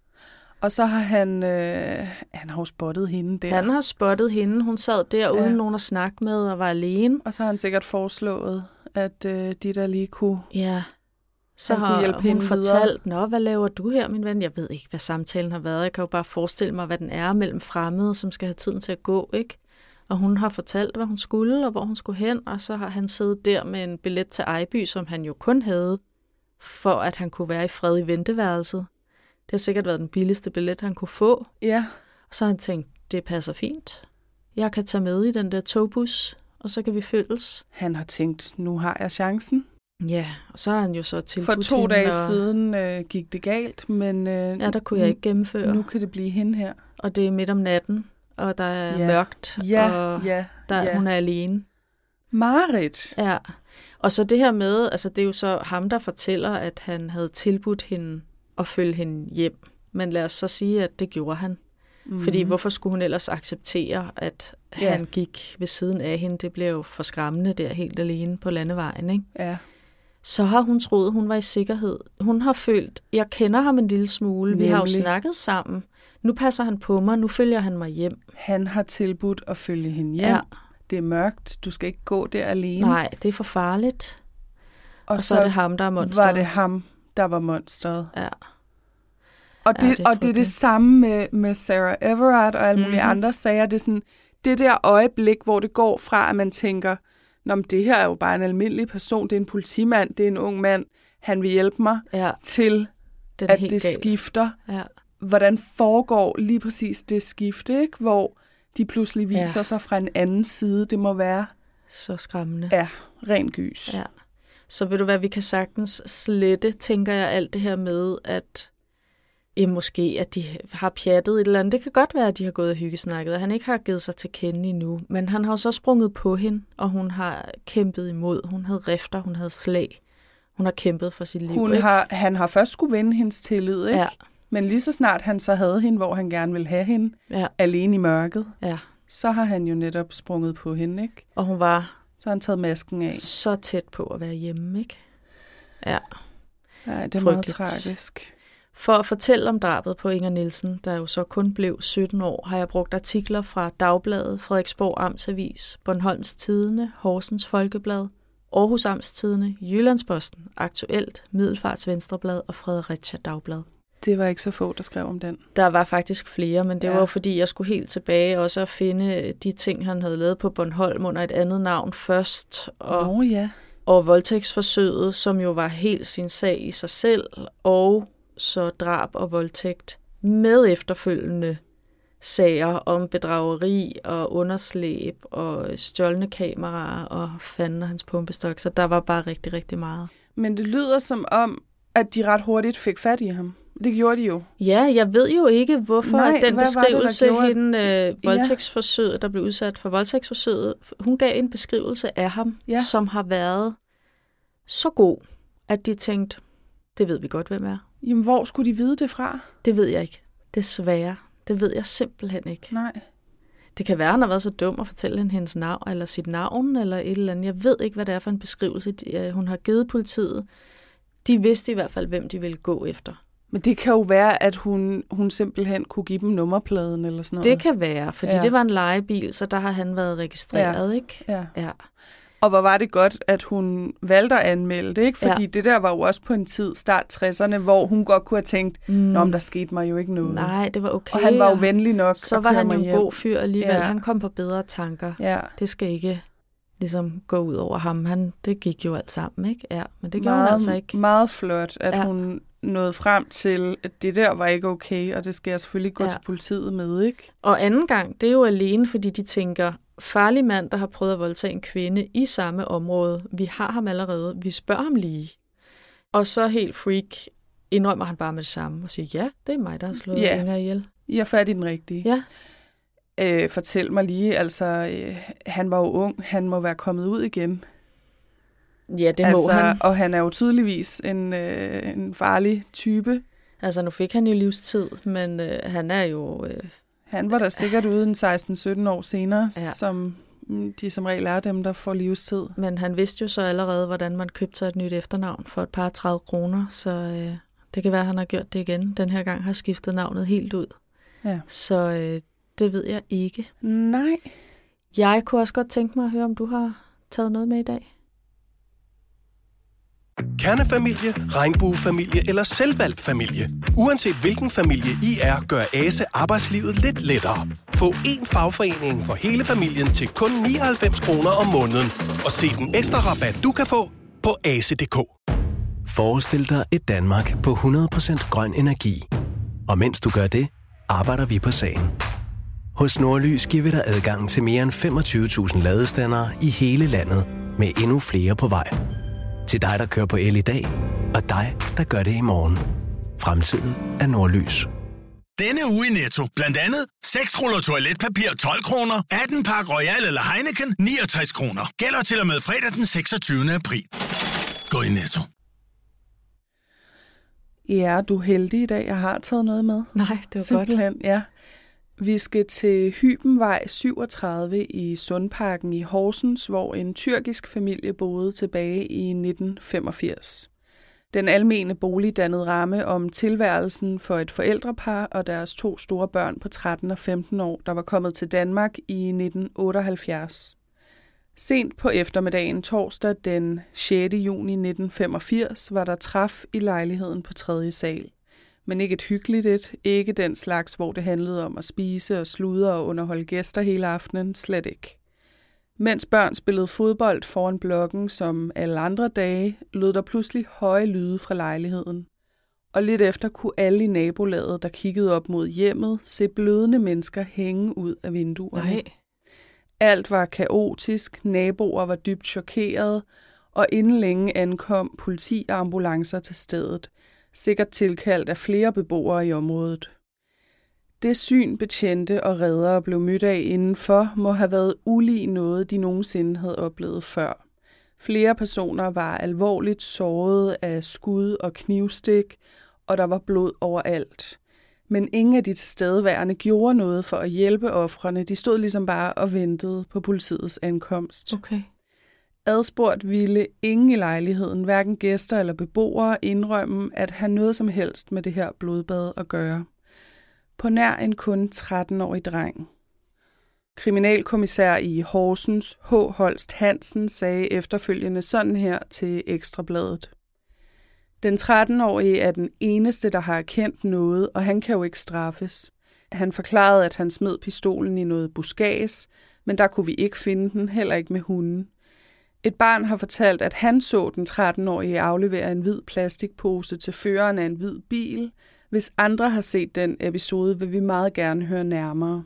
Og så har han har jo spottet hende der. Han har spottet hende. Hun sad der uden nogen at snakke med og var alene. Og så har han sikkert foreslået, at de der lige kunne... Ja. Så har hun fortalt, hvad laver du her, min ven? Jeg ved ikke, hvad samtalen har været. Jeg kan jo bare forestille mig, hvad den er mellem fremmede, som skal have tiden til at gå, ikke? Og hun har fortalt, hvad hun skulle, og hvor hun skulle hen, og så har han siddet der med en billet til Ejby, som han jo kun havde, for at han kunne være i fred i venteværelset. Det har sikkert været den billigste billet, han kunne få. Ja. Og så har han tænkt, det passer fint. Jeg kan tage med i den der togbus, og så kan vi følges. Han har tænkt, nu har jeg chancen. Ja, og så har han jo så tilbudt for 2 dage siden gik det galt, men der kunne jeg ikke gennemføre. Nu kan det blive hende her. Og det er midt om natten, og der er mørkt, og hun er alene. Marit. Ja, og så det her med, altså det er jo så ham, der fortæller, at han havde tilbudt hende at følge hende hjem. Men lad os så sige, at det gjorde han. Mm-hmm. Fordi hvorfor skulle hun ellers acceptere, at han gik ved siden af hende? Det blev jo for skræmmende der helt alene på landevejen, ikke? Ja. Så har hun troet, hun var i sikkerhed. Hun har følt, jeg kender ham en lille smule. Nemlig. Vi har jo snakket sammen. Nu passer han på mig, nu følger han mig hjem. Han har tilbudt at følge hende hjem. Ja. Det er mørkt, du skal ikke gå der alene. Nej, det er for farligt. Og så er det ham, der er monsteret. Var det ham, der var monsteret. Ja. Og det er det samme med Sarah Everard og alle mulige andre sager. Det er sådan, det der øjeblik, hvor det går fra, at man tænker, det her er jo bare en almindelig person, det er en politimand, det er en ung mand, han vil hjælpe mig, til at det skifter. Ja. Hvordan foregår lige præcis det skifte, ikke? Hvor de pludselig viser sig fra en anden side. Det må være så skræmmende. Ja, ren gys. Ja. Så ved du hvad, vi kan sagtens slette, tænker jeg, alt det her med, at måske at de har pjattet et eller andet. Det kan godt være, at de har gået og hyggesnakket, og han ikke har givet sig til kende endnu. Men han har jo så sprunget på hende, og hun har kæmpet imod. Hun havde rifter, hun havde slag. Hun har kæmpet for sit liv. Han har først skulle vinde hendes tillid, ikke? Ja. Men lige så snart han så havde hende, hvor han gerne ville have hende, alene i mørket, så har han jo netop sprunget på hende, ikke? Og hun var... Så har han taget masken af. Så tæt på at være hjemme, ikke? Ja. Ja, det er meget tragisk. For at fortælle om drabet på Inger Nielsen, der jo så kun blev 17 år, har jeg brugt artikler fra Dagbladet, Frederiksborg Amtsavis, Bornholms Tidende, Horsens Folkeblad, Aarhus Amtstidende, Jyllandsposten, Aktuelt, Middelfarts Venstreblad og Fredericia Dagblad. Det var ikke så få, der skrev om den. Der var faktisk flere, men det var fordi, jeg skulle helt tilbage også at finde de ting, han havde lavet på Bornholm under et andet navn først. Og voldtægtsforsøget, som jo var helt sin sag i sig selv, og så drab og voldtægt med efterfølgende sager om bedrageri og underslæb og stjålne kameraer og fanden og hans pumpestok. Så der var bare rigtig, rigtig meget. Men det lyder som om, at de ret hurtigt fik fat i ham. Det gjorde de jo. Ja, jeg ved jo ikke, hvorfor den beskrivelse, voldtægtsforsøget, der blev udsat for voldtægtsforsøget, hun gav en beskrivelse af ham, som har været så god, at de tænkte, det ved vi godt, hvem er. Jamen, hvor skulle de vide det fra? Det ved jeg ikke. Desværre. Det ved jeg simpelthen ikke. Nej. Det kan være, han har været så dum at fortælle hende hendes navn, eller sit navn, eller et eller andet. Jeg ved ikke, hvad det er for en beskrivelse, hun har givet politiet. De vidste i hvert fald, hvem de ville gå efter. Men det kan jo være, at hun simpelthen kunne give dem nummerpladen eller sådan noget. Det kan være, fordi det var en lejebil, så der har han været registreret, ikke? Ja. Og hvor var det godt, at hun valgte at anmelde det, ikke? Fordi det der var jo også på en tid, start 60'erne, hvor hun godt kunne have tænkt, men der skete mig jo ikke noget. Nej, det var okay. Og han var jo venlig nok. Så var han jo en god fyr alligevel. Ja. Han kom på bedre tanker. Ja. Det skal ikke ligesom gå ud over ham. Det gik jo alt sammen, ikke? Ja, men det gjorde hun altså ikke. Meget flot, at hun nåede frem til, at det der var ikke okay, og det skal jeg selvfølgelig gå til politiet med, ikke? Og anden gang, det er jo alene, fordi de tænker, farlig mand, der har prøvet at voldtage en kvinde i samme område. Vi har ham allerede. Vi spørger ham lige. Og så helt freak indrømmer han bare med det samme og siger, ja, det er mig, der har slået Inger ihjel. I har fat i den rigtige. Ja. Fortæl mig lige, altså, han var jo ung. Han må være kommet ud igen. Ja, det må han. Og han er jo tydeligvis en farlig type. Altså, nu fik han jo livstid, men han er jo... Han var da sikkert ude en 16-17 år senere, som de som regel er dem, der får livstid. Men han vidste jo så allerede, hvordan man købte sig et nyt efternavn for et par 30 kroner, så Det kan være, at han har gjort det igen. Den her gang har skiftet navnet helt ud. Ja. Så det ved jeg ikke. Nej. Jeg kunne også godt tænke mig at høre, om du har taget noget med i dag. Kernefamilie, regnbuefamilie eller selvvalgt familie. Uanset hvilken familie I er, gør ASE arbejdslivet lidt lettere. Få én fagforening for hele familien til kun 99 kroner om måneden. Og se den ekstra rabat, du kan få på ase.dk. Forestil dig et Danmark på 100% grøn energi. Og mens du gør det, arbejder vi på sagen. Hos Nordlys giver vi dig adgang til mere end 25.000 ladestandere i hele landet, med endnu flere på vej. Til dig, der kører på el i dag, og dig, der gør det i morgen. Fremtiden er Nordlys. Denne uge i Netto. Blandt andet 6 ruller toiletpapir 12 kroner, 18 pakke Royal eller Heineken 69 kroner. Gælder til og med fredag den 26. april. Gå i Netto. Ja, du er heldig i dag. Jeg har taget noget med. Nej, det var simpelthen, godt. Ja. Vi skal til Hybenvej 37 i Sundparken i Horsens, hvor en tyrkisk familie boede tilbage i 1985. Den almene bolig dannede ramme om tilværelsen for et forældrepar og deres 2 store børn på 13 og 15 år, der var kommet til Danmark i 1978. Sent på eftermiddagen torsdag den 6. juni 1985 var der træf i lejligheden på 3. sal. Men ikke et hyggeligt et, ikke den slags, hvor det handlede om at spise og sludre og underholde gæster hele aftenen, slet ikke. Mens børn spillede fodbold foran blokken som alle andre dage, lød der pludselig høje lyde fra lejligheden. Og lidt efter kunne alle i nabolaget, der kiggede op mod hjemmet, se blødende mennesker hænge ud af vinduerne. Nej. Alt var kaotisk, naboer var dybt chokerede, og inden længe ankom politi og ambulancer til stedet, sikkert tilkaldt af flere beboere i området. Det syn betjente og reddere blev mødt af indenfor, må have været ulig noget, de nogensinde havde oplevet før. Flere personer var alvorligt såret af skud og knivstik, og der var blod overalt. Men ingen af de tilstedeværende gjorde noget for at hjælpe ofrene. De stod ligesom bare og ventede på politiets ankomst. Okay. Adspurgt ville ingen i lejligheden, hverken gæster eller beboere, indrømme at have noget som helst med det her blodbad at gøre. På nær en kun 13-årig dreng. Kriminalkommissær i Horsens, H. Holst Hansen, sagde efterfølgende sådan her til Ekstrabladet. Den 13-årige er den eneste, der har erkendt noget, og han kan jo ikke straffes. Han forklarede, at han smed pistolen i noget buskads, men der kunne vi ikke finde den, heller ikke med hunden. Et barn har fortalt, at han så den 13-årige aflevere en hvid plastikpose til føreren af en hvid bil. Hvis andre har set den episode, vil vi meget gerne høre nærmere.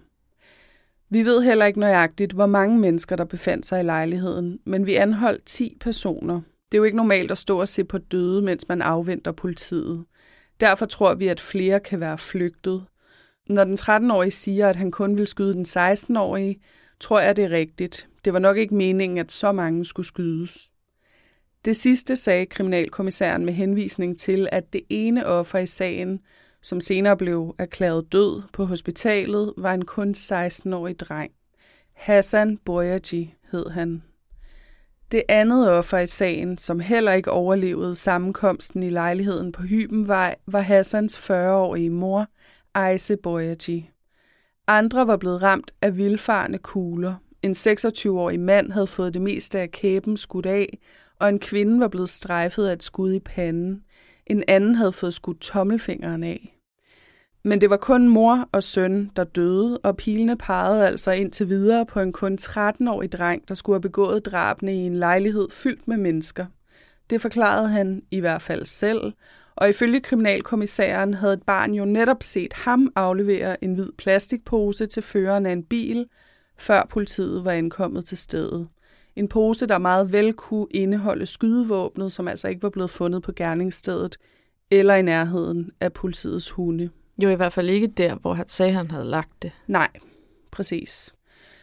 Vi ved heller ikke nøjagtigt, hvor mange mennesker, der befandt sig i lejligheden, men vi anholdt 10 personer. Det er jo ikke normalt at stå og se på døde, mens man afventer politiet. Derfor tror vi, at flere kan være flygtet. Når den 13-årige siger, at han kun vil skyde den 16-årige, tror jeg, det er rigtigt. Det var nok ikke meningen, at så mange skulle skydes. Det sidste sagde kriminalkommissæren med henvisning til, at det ene offer i sagen, som senere blev erklæret død på hospitalet, var en kun 16-årig dreng. Hassan Boyaji hed han. Det andet offer i sagen, som heller ikke overlevede sammenkomsten i lejligheden på Hybenvej, var Hassans 40-årige mor, Aise Boyaji. Andre var blevet ramt af vildfarne kugler. En 26-årig mand havde fået det meste af kæben skudt af, og en kvinde var blevet strejfet af et skud i panden. En anden havde fået skudt tommelfingeren af. Men det var kun mor og søn, der døde, og pilene pegede altså indtil videre på en kun 13-årig dreng, der skulle have begået drabene i en lejlighed fyldt med mennesker. Det forklarede han i hvert fald selv, og ifølge kriminalkommissæren havde et barn jo netop set ham aflevere en hvid plastikpose til føreren af en bil, før politiet var ankommet til stedet. En pose, der meget vel kunne indeholde skydevåbnet, som altså ikke var blevet fundet på gerningsstedet, eller i nærheden af politiets hunde. Jo, i hvert fald ikke der, hvor han sagde, han havde lagt det. Nej, præcis.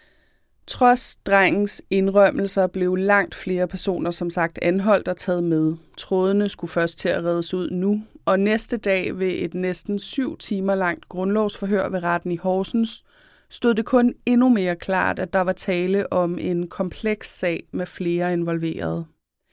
Trods drengens indrømmelser blev langt flere personer som sagt anholdt og taget med. Trådene skulle først til at reddes ud nu, og næste dag ved et næsten 7 timer langt grundlovsforhør ved retten i Horsens, stod det kun endnu mere klart, at der var tale om en kompleks sag med flere involverede.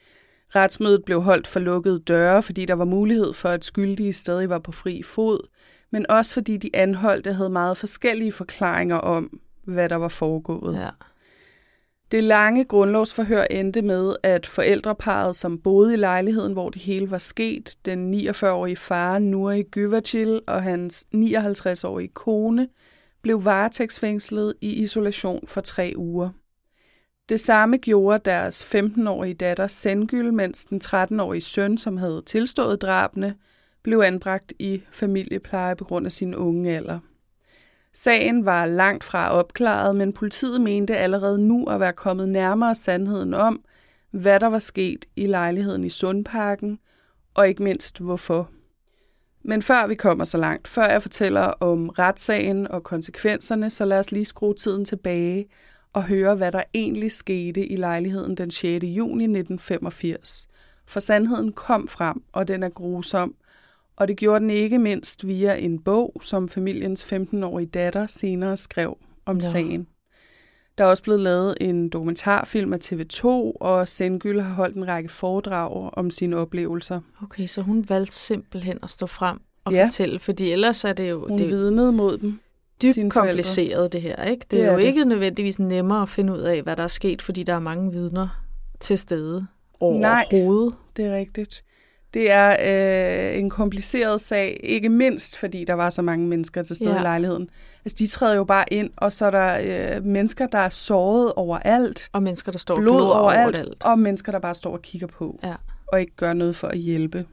Retsmødet blev holdt for lukkede døre, fordi der var mulighed for, at skyldige stadig var på fri fod, men også fordi de anholdte havde meget forskellige forklaringer om, hvad der var foregået. Ja. Det lange grundlovsforhør endte med, at forældreparret, som boede i lejligheden, hvor det hele var sket, den 49-årige far Nuri Güvercil og hans 59-årige kone, blev varetægtsfængslet i isolation for 3 uger. Det samme gjorde deres 15-årige datter Şengül, mens den 13-årige søn, som havde tilstået drabene, blev anbragt i familiepleje på grund af sin unge alder. Sagen var langt fra opklaret, men politiet mente allerede nu at være kommet nærmere sandheden om, hvad der var sket i lejligheden i Sundparken, og ikke mindst hvorfor. Men før vi kommer så langt, før jeg fortæller om retssagen og konsekvenserne, så lad os lige skrue tiden tilbage og høre, hvad der egentlig skete i lejligheden den 6. juni 1985. For sandheden kom frem, og den er grusom, og det gjorde den ikke mindst via en bog, som familiens 15-årige datter senere skrev om sagen. Der er også blevet lavet en dokumentarfilm af TV2, og Şengül har holdt en række foredrag om sine oplevelser. Okay, så hun valgte simpelthen at stå frem og fortælle, fordi ellers er det jo... Hun vidnede mod dem. Dybt kompliceret det her, ikke? Det er jo ikke nødvendigvis nemmere at finde ud af, hvad der er sket, fordi der er mange vidner til stede overhovedet. Nej, det er rigtigt. Det er en kompliceret sag, ikke mindst fordi der var så mange mennesker til stede i lejligheden. Altså, de træder jo bare ind, og så er der mennesker, der er såret overalt. Og mennesker, der står blod overalt. Og mennesker, der bare står og kigger på, og ikke gør noget for at hjælpe.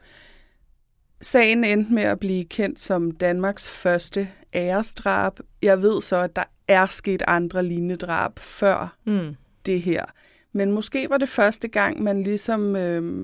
Sagen endte med at blive kendt som Danmarks første æresdrab. Jeg ved så, at der er sket andre lignende drab før det her. Men måske var det første gang, man ligesom...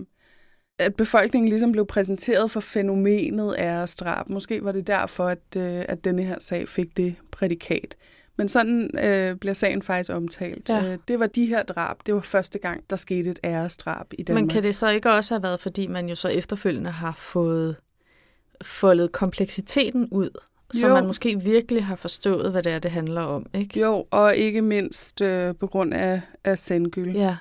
at befolkningen ligesom blev præsenteret for fænomenet æresdrab. Måske var det derfor, at denne her sag fik det prædikat. Men sådan bliver sagen faktisk omtalt. Ja. Det var de her drab. Det var første gang, der skete et æresdrab i Danmark. Men kan det så ikke også have været, fordi man jo så efterfølgende har fået foldet kompleksiteten ud, så man måske virkelig har forstået, hvad det handler om, ikke? Jo, og ikke mindst på grund af Şengül. Ja.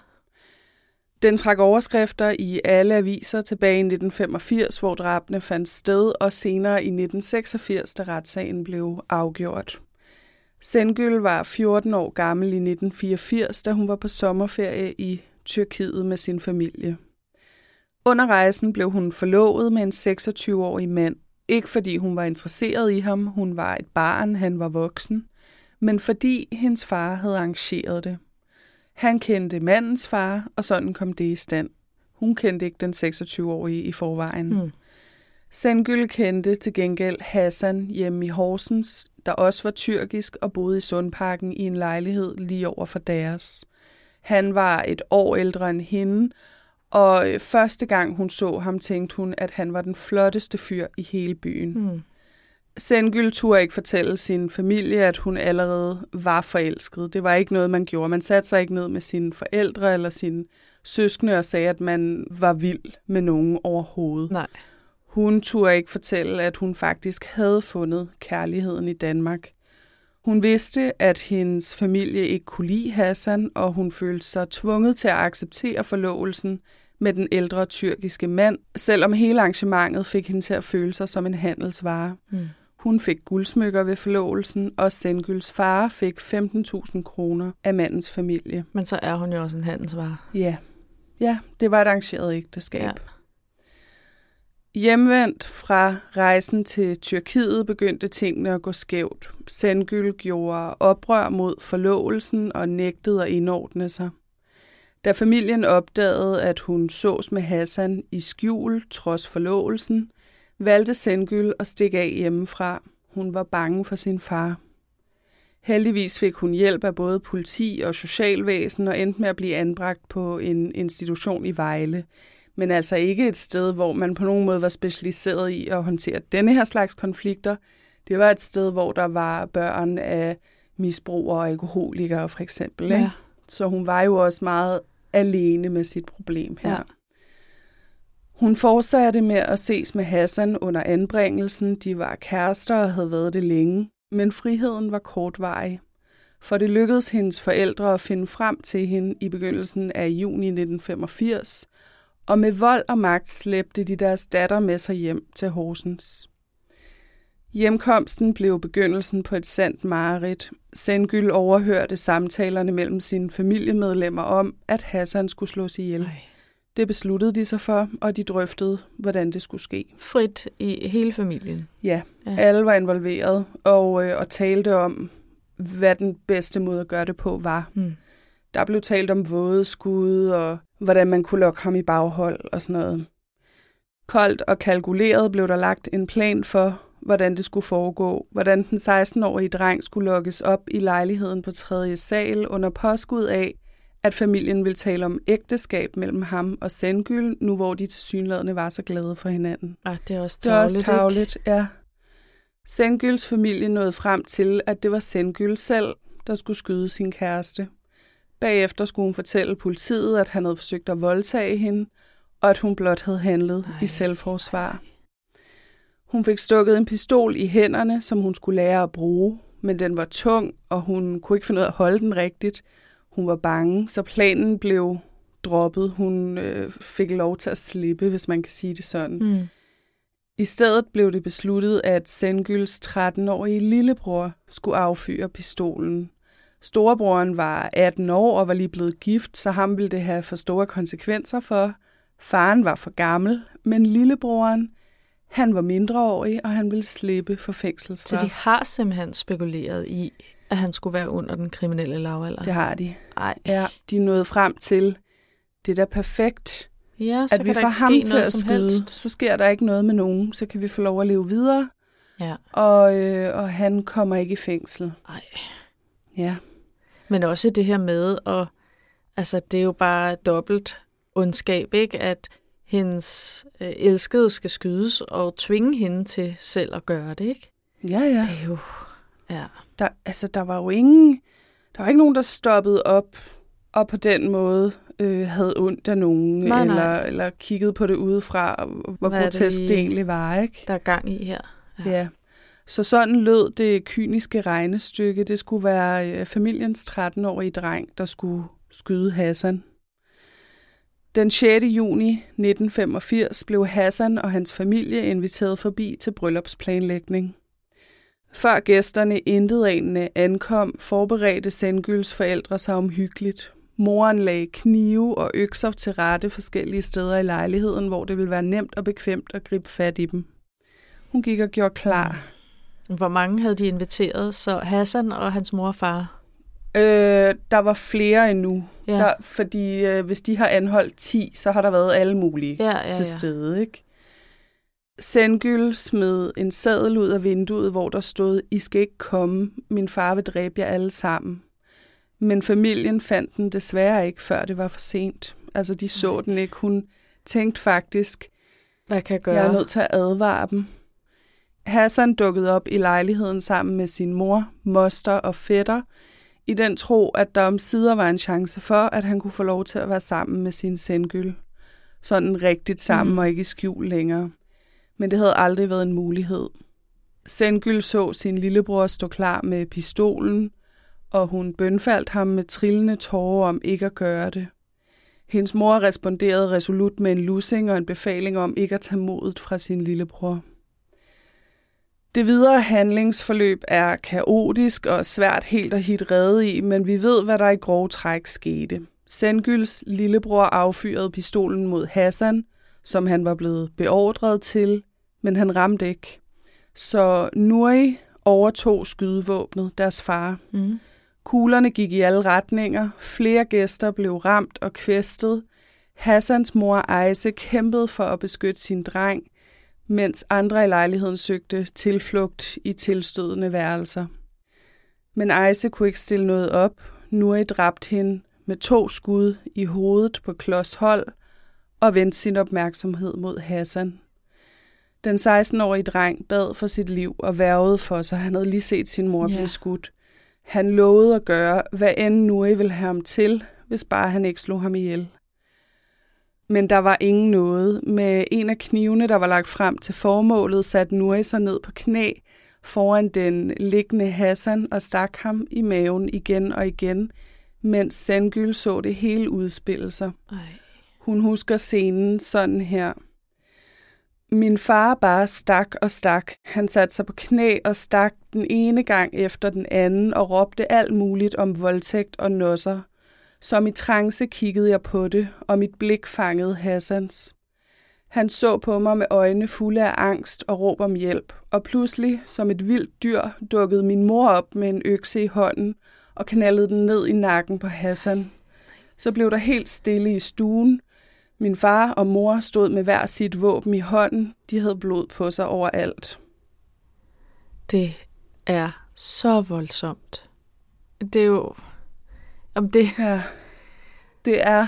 Den trak overskrifter i alle aviser tilbage i 1985, hvor drabene fandt sted, og senere i 1986, da retssagen blev afgjort. Şengül var 14 år gammel i 1984, da hun var på sommerferie i Tyrkiet med sin familie. Under rejsen blev hun forlovet med en 26-årig mand. Ikke fordi hun var interesseret i ham, hun var et barn, han var voksen, men fordi hendes far havde arrangeret det. Han kendte mandens far, og sådan kom det i stand. Hun kendte ikke den 26-årige i forvejen. Şengül kendte til gengæld Hassan hjemme i Horsens, der også var tyrkisk og boede i Sundparken i en lejlighed lige over for deres. Han var et år ældre end hende, og første gang hun så ham, tænkte hun, at han var den flotteste fyr i hele byen. Şengül turde ikke fortælle sin familie, at hun allerede var forelsket. Det var ikke noget, man gjorde. Man satte sig ikke ned med sine forældre eller sine søskende og sagde, at man var vild med nogen overhovedet. Nej. Hun turde ikke fortælle, at hun faktisk havde fundet kærligheden i Danmark. Hun vidste, at hendes familie ikke kunne lide Hassan, og hun følte sig tvunget til at acceptere forlovelsen med den ældre tyrkiske mand, selvom hele arrangementet fik hende til at føle sig som en handelsvare. Hun fik guldsmykker ved forlovelsen, og Şengüls far fik 15.000 kroner af mandens familie. Men så er hun jo også en handelsvare. Ja, det var et arrangeret ægteskab. Ja. Hjemvendt fra rejsen til Tyrkiet begyndte tingene at gå skævt. Şengül gjorde oprør mod forlovelsen og nægtede at indordne sig. Da familien opdagede, at hun sås med Hassan i skjul trods forlovelsen, valgte Şengül at stikke af hjemmefra. Hun var bange for sin far. Heldigvis fik hun hjælp af både politi og socialvæsen og endte med at blive anbragt på en institution i Vejle. Men altså ikke et sted, hvor man på nogen måde var specialiseret i at håndtere denne her slags konflikter. Det var et sted, hvor der var børn af misbrugere og alkoholikere for eksempel. Ikke? Ja. Så hun var jo også meget alene med sit problem her. Ja. Hun fortsatte med at ses med Hassan under anbringelsen. De var kærester og havde været det længe. Men friheden var kortvarig. For det lykkedes hendes forældre at finde frem til hende i begyndelsen af juni 1985. Og med vold og magt slæbte de deres datter med sig hjem til Horsens. Hjemkomsten blev begyndelsen på et sandt mareridt. Zengül overhørte samtalerne mellem sine familiemedlemmer om, at Hassan skulle slås ihjel. Ej. Det besluttede de sig for, og de drøftede, hvordan det skulle ske. Frit i hele familien? Ja, alle var involveret og talte om, hvad den bedste måde at gøre det på var. Der blev talt om vådeskud og hvordan man kunne lokke ham i baghold og sådan noget. Koldt og kalkuleret blev der lagt en plan for, hvordan det skulle foregå. Hvordan den 16-årige dreng skulle lokkes op i lejligheden på 3. sal under påskud af, at familien ville tale om ægteskab mellem ham og Zengül, nu hvor de tilsyneladende var så glade for hinanden. Det er også tarveligt, ja. Zengüls familie nåede frem til, at det var Zengül selv, der skulle skyde sin kæreste. Bagefter skulle hun fortælle politiet, at han havde forsøgt at voldtage hende, og at hun blot havde handlet i selvforsvar. Hun fik stukket en pistol i hænderne, som hun skulle lære at bruge, men den var tung, og hun kunne ikke finde ud af at holde den rigtigt. Hun var bange, så planen blev droppet. Hun fik lov til at slippe, hvis man kan sige det sådan. I stedet blev det besluttet, at Zengüls 13-årige lillebror skulle affyre pistolen. Storebroren var 18 år og var lige blevet gift, så ham ville det have for store konsekvenser for. Faren var for gammel, men lillebroren, han var mindreårig, og han ville slippe for fængselsstraf. Så de har simpelthen spekuleret i, at han skulle være under den kriminelle lavalder? Det har de. Ej. Ja, de nåede frem til, det er da perfekt, ja, så at vi får ham til at skyde. Så sker der ikke noget med nogen, så kan vi få lov at leve videre. Ja. Og han kommer ikke i fængsel. Nej. Ja. Men også det her med, og altså det er jo bare dobbelt ondskab, ikke? At hendes elskede skal skydes og tvinge hende til selv at gøre det, ikke? Ja. Det er jo, ja. Der var jo ikke nogen, der stoppede op og på den måde havde ondt af nogen, nej. Eller kiggede på det udefra, hvor grotesk det egentlig var, ikke? Der er gang i her. Ja. Så sådan lød det kyniske regnestykke. Det skulle være familiens 13-årige dreng, der skulle skyde Hassan. Den 6. juni 1985 blev Hassan og hans familie inviteret forbi til bryllupsplanlægning. Før gæsterne intetanende ankom, forberedte Zengüls forældre sig omhyggeligt. Moren lagde knive og økser til rette forskellige steder i lejligheden, hvor det ville være nemt og bekvemt at gribe fat i dem. Hun gik og gjorde klar. Hvor mange havde de inviteret? Så Hassan og hans mor og far? Der var flere endnu. Ja. Fordi hvis de har anholdt 10, så har der været alle mulige til stede, ikke? Zengül smed en seddel ud af vinduet, hvor der stod, I skal ikke komme, min far vil dræbe jer alle sammen. Men familien fandt den desværre ikke, før det var for sent. Altså, de så den ikke. Hun tænkte faktisk, hvad kan jeg gøre? Jeg er nødt til at advare dem. Hassan dukkede op i lejligheden sammen med sin mor, moster og fætter, i den tro, at der omsider var en chance for, at han kunne få lov til at være sammen med sin Zengül. Sådan rigtigt sammen og ikke i skjul længere. Men det havde aldrig været en mulighed. Zengül så sin lillebror stå klar med pistolen, og hun bønfaldt ham med trillende tårer om ikke at gøre det. Hendes mor responderede resolut med en lussing og en befaling om ikke at tage modet fra sin lillebror. Det videre handlingsforløb er kaotisk og svært helt at hitte rede i, men vi ved, hvad der i grove træk skete. Zengüls lillebror affyrede pistolen mod Hassan, som han var blevet beordret til, men han ramte ikke. Så Nuri overtog skydevåbnet, deres far. Kuglerne gik i alle retninger, flere gæster blev ramt og kvæstet. Hassans mor Ayse kæmpede for at beskytte sin dreng, mens andre i lejligheden søgte tilflugt i tilstødende værelser. Men Ayse kunne ikke stille noget op. Nuri dræbte hende med 2 skud i hovedet på klods hold og vendte sin opmærksomhed mod Hassan. Den 16-årige dreng bad for sit liv og værgede for sig. Han havde lige set sin mor blive skudt. Han lovede at gøre, hvad end Nuri ville have ham til, hvis bare han ikke slog ham ihjel. Men der var ingen noget. Med en af knivene, der var lagt frem til formålet, satte Nuri sig ned på knæ foran den liggende Hassan og stak ham i maven igen og igen, mens Zengül så det hele udspille sig. Hun husker scenen sådan her. Min far bare stak og stak. Han satte sig på knæ og stak den ene gang efter den anden og råbte alt muligt om voldtægt og nosser. Som i trance kiggede jeg på det, og mit blik fangede Hassans. Han så på mig med øjne fulde af angst og råb om hjælp, og pludselig, som et vildt dyr, dukkede min mor op med en økse i hånden og knaldede den ned i nakken på Hassan. Så blev der helt stille i stuen. Min far og mor stod med hver sit våben i hånden. De havde blod på sig overalt. Det er så voldsomt. Det er jo... Om det... Ja, det er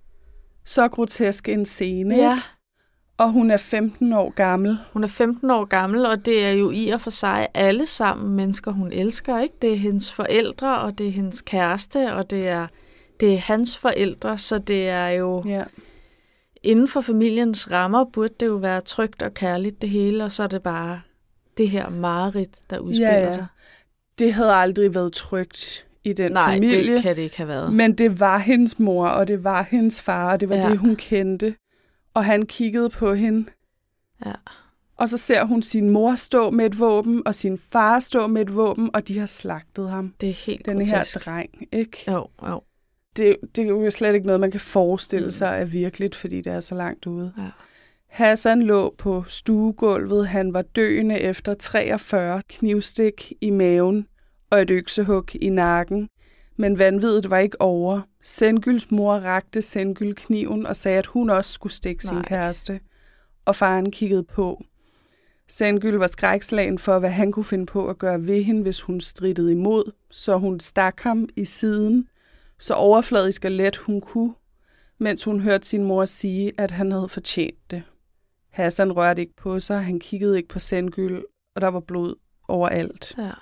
så grotesk en scene, ja. Ikke? Og hun er 15 år gammel. Hun er 15 år gammel, og det er jo i og for sig alle sammen mennesker, hun elsker, ikke? Det er hendes forældre, og det er hendes kæreste, og det er hans forældre, så det er jo... Ja. Inden for familiens rammer burde det jo være trygt og kærligt det hele, og så er det bare det her mareridt, der udspiller sig. Det havde aldrig været trygt i den familie. Nej, det kan det ikke have været. Men det var hendes mor, og det var hendes far, og det var det, hun kendte. Og han kiggede på hende. Ja. Og så ser hun sin mor stå med et våben, og sin far stå med et våben, og de har slagtet ham. Det er helt den grotesk. Her dreng, ikke? Jo. Det er jo slet ikke noget, man kan forestille sig er virkeligt, fordi det er så langt ude. Ja. Hassan lå på stuegulvet. Han var døende efter 43 knivstik i maven og et øksehug i nakken. Men vanviddet var ikke over. Sengyls mor rakte Sengyl kniven og sagde, at hun også skulle stikke sin kæreste. Og faren kiggede på. Sengyl var skrækslagen for, hvad han kunne finde på at gøre ved hende, hvis hun strittede imod. Så hun stak ham i siden, så overfladisk og let hun kunne, mens hun hørte sin mor sige, at han havde fortjent det. Hassan rørte ikke på sig, han kiggede ikke på Sengyl, og der var blod overalt. Ja.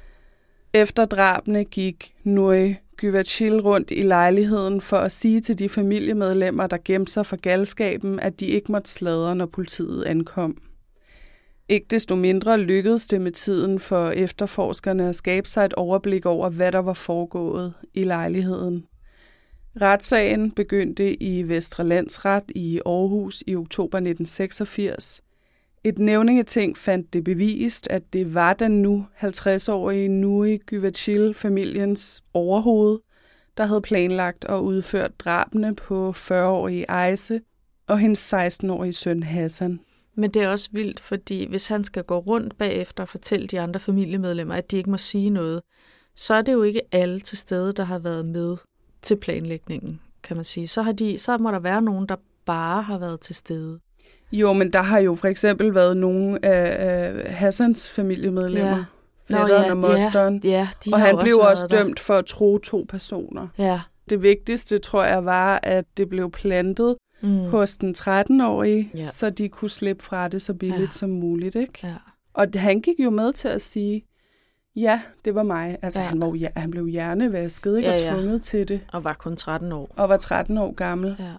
Efter drabene gik Nuri Gyvachil rundt i lejligheden for at sige til de familiemedlemmer, der gemte sig for galskaben, at de ikke måtte sladre, når politiet ankom. Ikke desto mindre lykkedes det med tiden for efterforskerne at skabe sig et overblik over, hvad der var foregået i lejligheden. Retssagen begyndte i Vestre Landsret i Aarhus i oktober 1986. Et nævningeting fandt det bevist, at det var den nu 50-årige Nuri Gyvachil familiens overhoved, der havde planlagt og udført drabene på 40-årige Aise og hendes 16-årige søn Hassan. Men det er også vildt, fordi hvis han skal gå rundt bagefter og fortælle de andre familiemedlemmer, at de ikke må sige noget, så er det jo ikke alle til stede, der har været med til planlægningen, kan man sige. Så må der være nogen, der bare har været til stede. Jo, men der har jo for eksempel været nogle af Hassans familiemedlemmer. Fætteren og mosteren. Ja, og han blev også dømt for at tro 2 personer. Ja. Det vigtigste, tror jeg, var, at det blev plantet hos den 13-årige, så de kunne slippe fra det så billigt som muligt. Ikke? Ja. Og han gik jo med til at sige, ja, det var mig. Altså, han blev hjernevasket, ikke? Og tvunget til det. Og var kun 13 år. Og var 13 år gammel. Ja.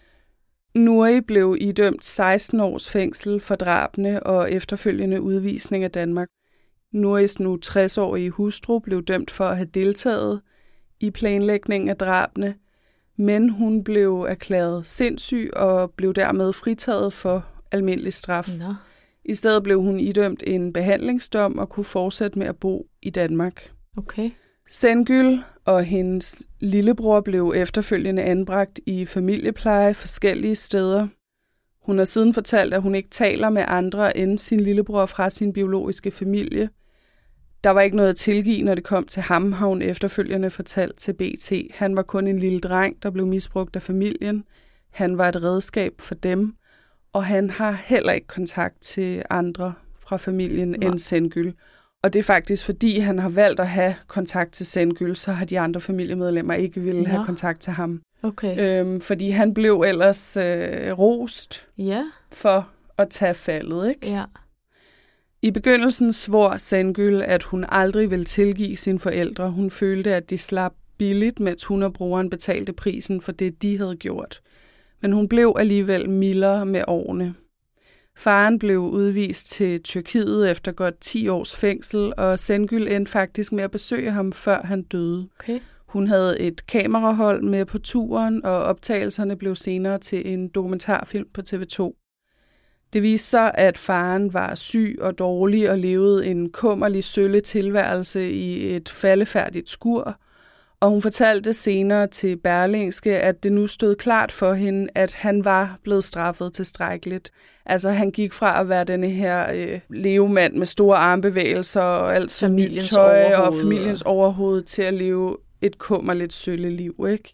Nuri blev idømt 16 års fængsel for drabene og efterfølgende udvisning af Danmark. Nuris nu 60-årige hustru blev dømt for at have deltaget i planlægningen af drabene, men hun blev erklæret sindssyg og blev dermed fritaget for almindelig straf. Nå. I stedet blev hun idømt en behandlingsdom og kunne fortsætte med at bo i Danmark. Okay. Sengyl og hendes lillebror blev efterfølgende anbragt i familiepleje forskellige steder. Hun har siden fortalt, at hun ikke taler med andre end sin lillebror fra sin biologiske familie. Der var ikke noget at tilgive, når det kom til ham, har hun efterfølgende fortalt til BT. Han var kun en lille dreng, der blev misbrugt af familien. Han var et redskab for dem, og han har heller ikke kontakt til andre fra familien end Sengyl. Og det er faktisk, fordi han har valgt at have kontakt til Sengyl, så har de andre familiemedlemmer ikke ville have kontakt til ham. Okay. Fordi han blev ellers rost for at tage faldet, ikke? Ja. I begyndelsen svor Sengyl, at hun aldrig ville tilgive sine forældre. Hun følte, at de slap billigt, mens hun og broren betalte prisen for det, de havde gjort. Men hun blev alligevel mildere med årene. Faren blev udvist til Tyrkiet efter godt 10 års fængsel, og Sengyl endte faktisk med at besøge ham, før han døde. Okay. Hun havde et kamerahold med på turen, og optagelserne blev senere til en dokumentarfilm på TV2. Det viste sig, at faren var syg og dårlig og levede en kummerlig sølle tilværelse i et faldefærdigt skur. Og hun fortalte senere til Berlingske, at det nu stod klart for hende, at han var blevet straffet tilstrækkeligt. Altså han gik fra at være denne her levemand med store armbevægelser og alt familiens tøj og familiens overhoved til at leve et kummerligt sølle liv, ikke?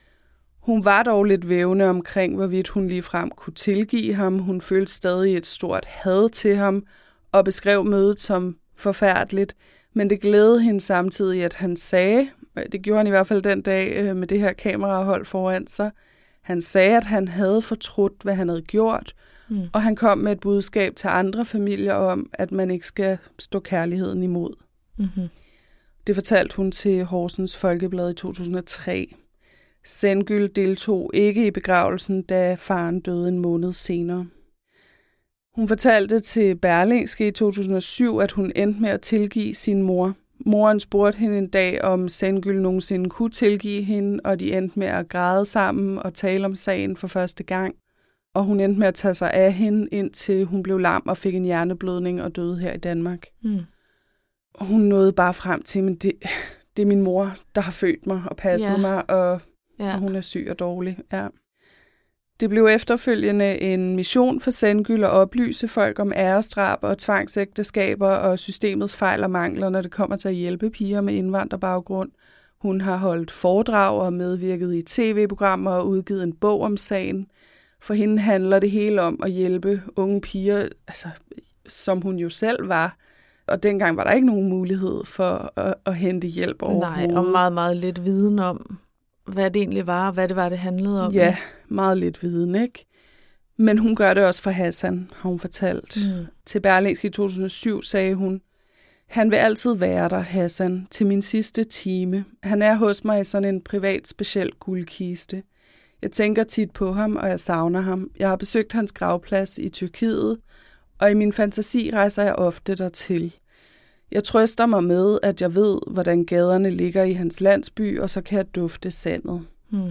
Hun var dog lidt vævende omkring, hvorvidt hun ligefrem kunne tilgive ham. Hun følte stadig et stort had til ham og beskrev mødet som forfærdeligt. Men det glædede hende samtidig, at han sagde, det gjorde han i hvert fald den dag med det her kamerahold foran sig, han sagde, at han havde fortrudt, hvad han havde gjort, og han kom med et budskab til andre familier om, at man ikke skal stå kærligheden imod. Mm-hmm. Det fortalte hun til Horsens Folkeblad i 2003. Sengül deltog ikke i begravelsen, da faren døde en måned senere. Hun fortalte til Berlingske i 2007, at hun endte med at tilgive sin mor. Moren spurgte hende en dag, om Sengül nogensinde kunne tilgive hende, og de endte med at græde sammen og tale om sagen for første gang. Og hun endte med at tage sig af hende, indtil hun blev lam og fik en hjerneblødning og døde her i Danmark. Og hun nåede bare frem til, men det er min mor, der har født mig og passet mig, og hun er syg og dårlig. Ja. Det blev efterfølgende en mission for Sengül at oplyse folk om æresdrab og tvangsægteskaber og systemets fejl og mangler, når det kommer til at hjælpe piger med indvandrerbaggrund. Hun har holdt foredrag og medvirket i tv-programmer og udgivet en bog om sagen. For hende handler det hele om at hjælpe unge piger, altså, som hun jo selv var. Og dengang var der ikke nogen mulighed for at hente hjælp overhovedet. Nej, og meget, meget lidt viden om, hvad det egentlig var, og hvad det var, det handlede om. Ja, meget lidt viden, ikke? Men hun gør det også for Hassan, har hun fortalt. Til Berlingske i 2007 sagde hun, han vil altid være der, Hassan, til min sidste time. Han er hos mig i sådan en privat speciel guldkiste. Jeg tænker tit på ham, og jeg savner ham. Jeg har besøgt hans gravplads i Tyrkiet, og i min fantasi rejser jeg ofte dertil. Jeg trøster mig med, at jeg ved, hvordan gaderne ligger i hans landsby, og så kan jeg dufte sandet.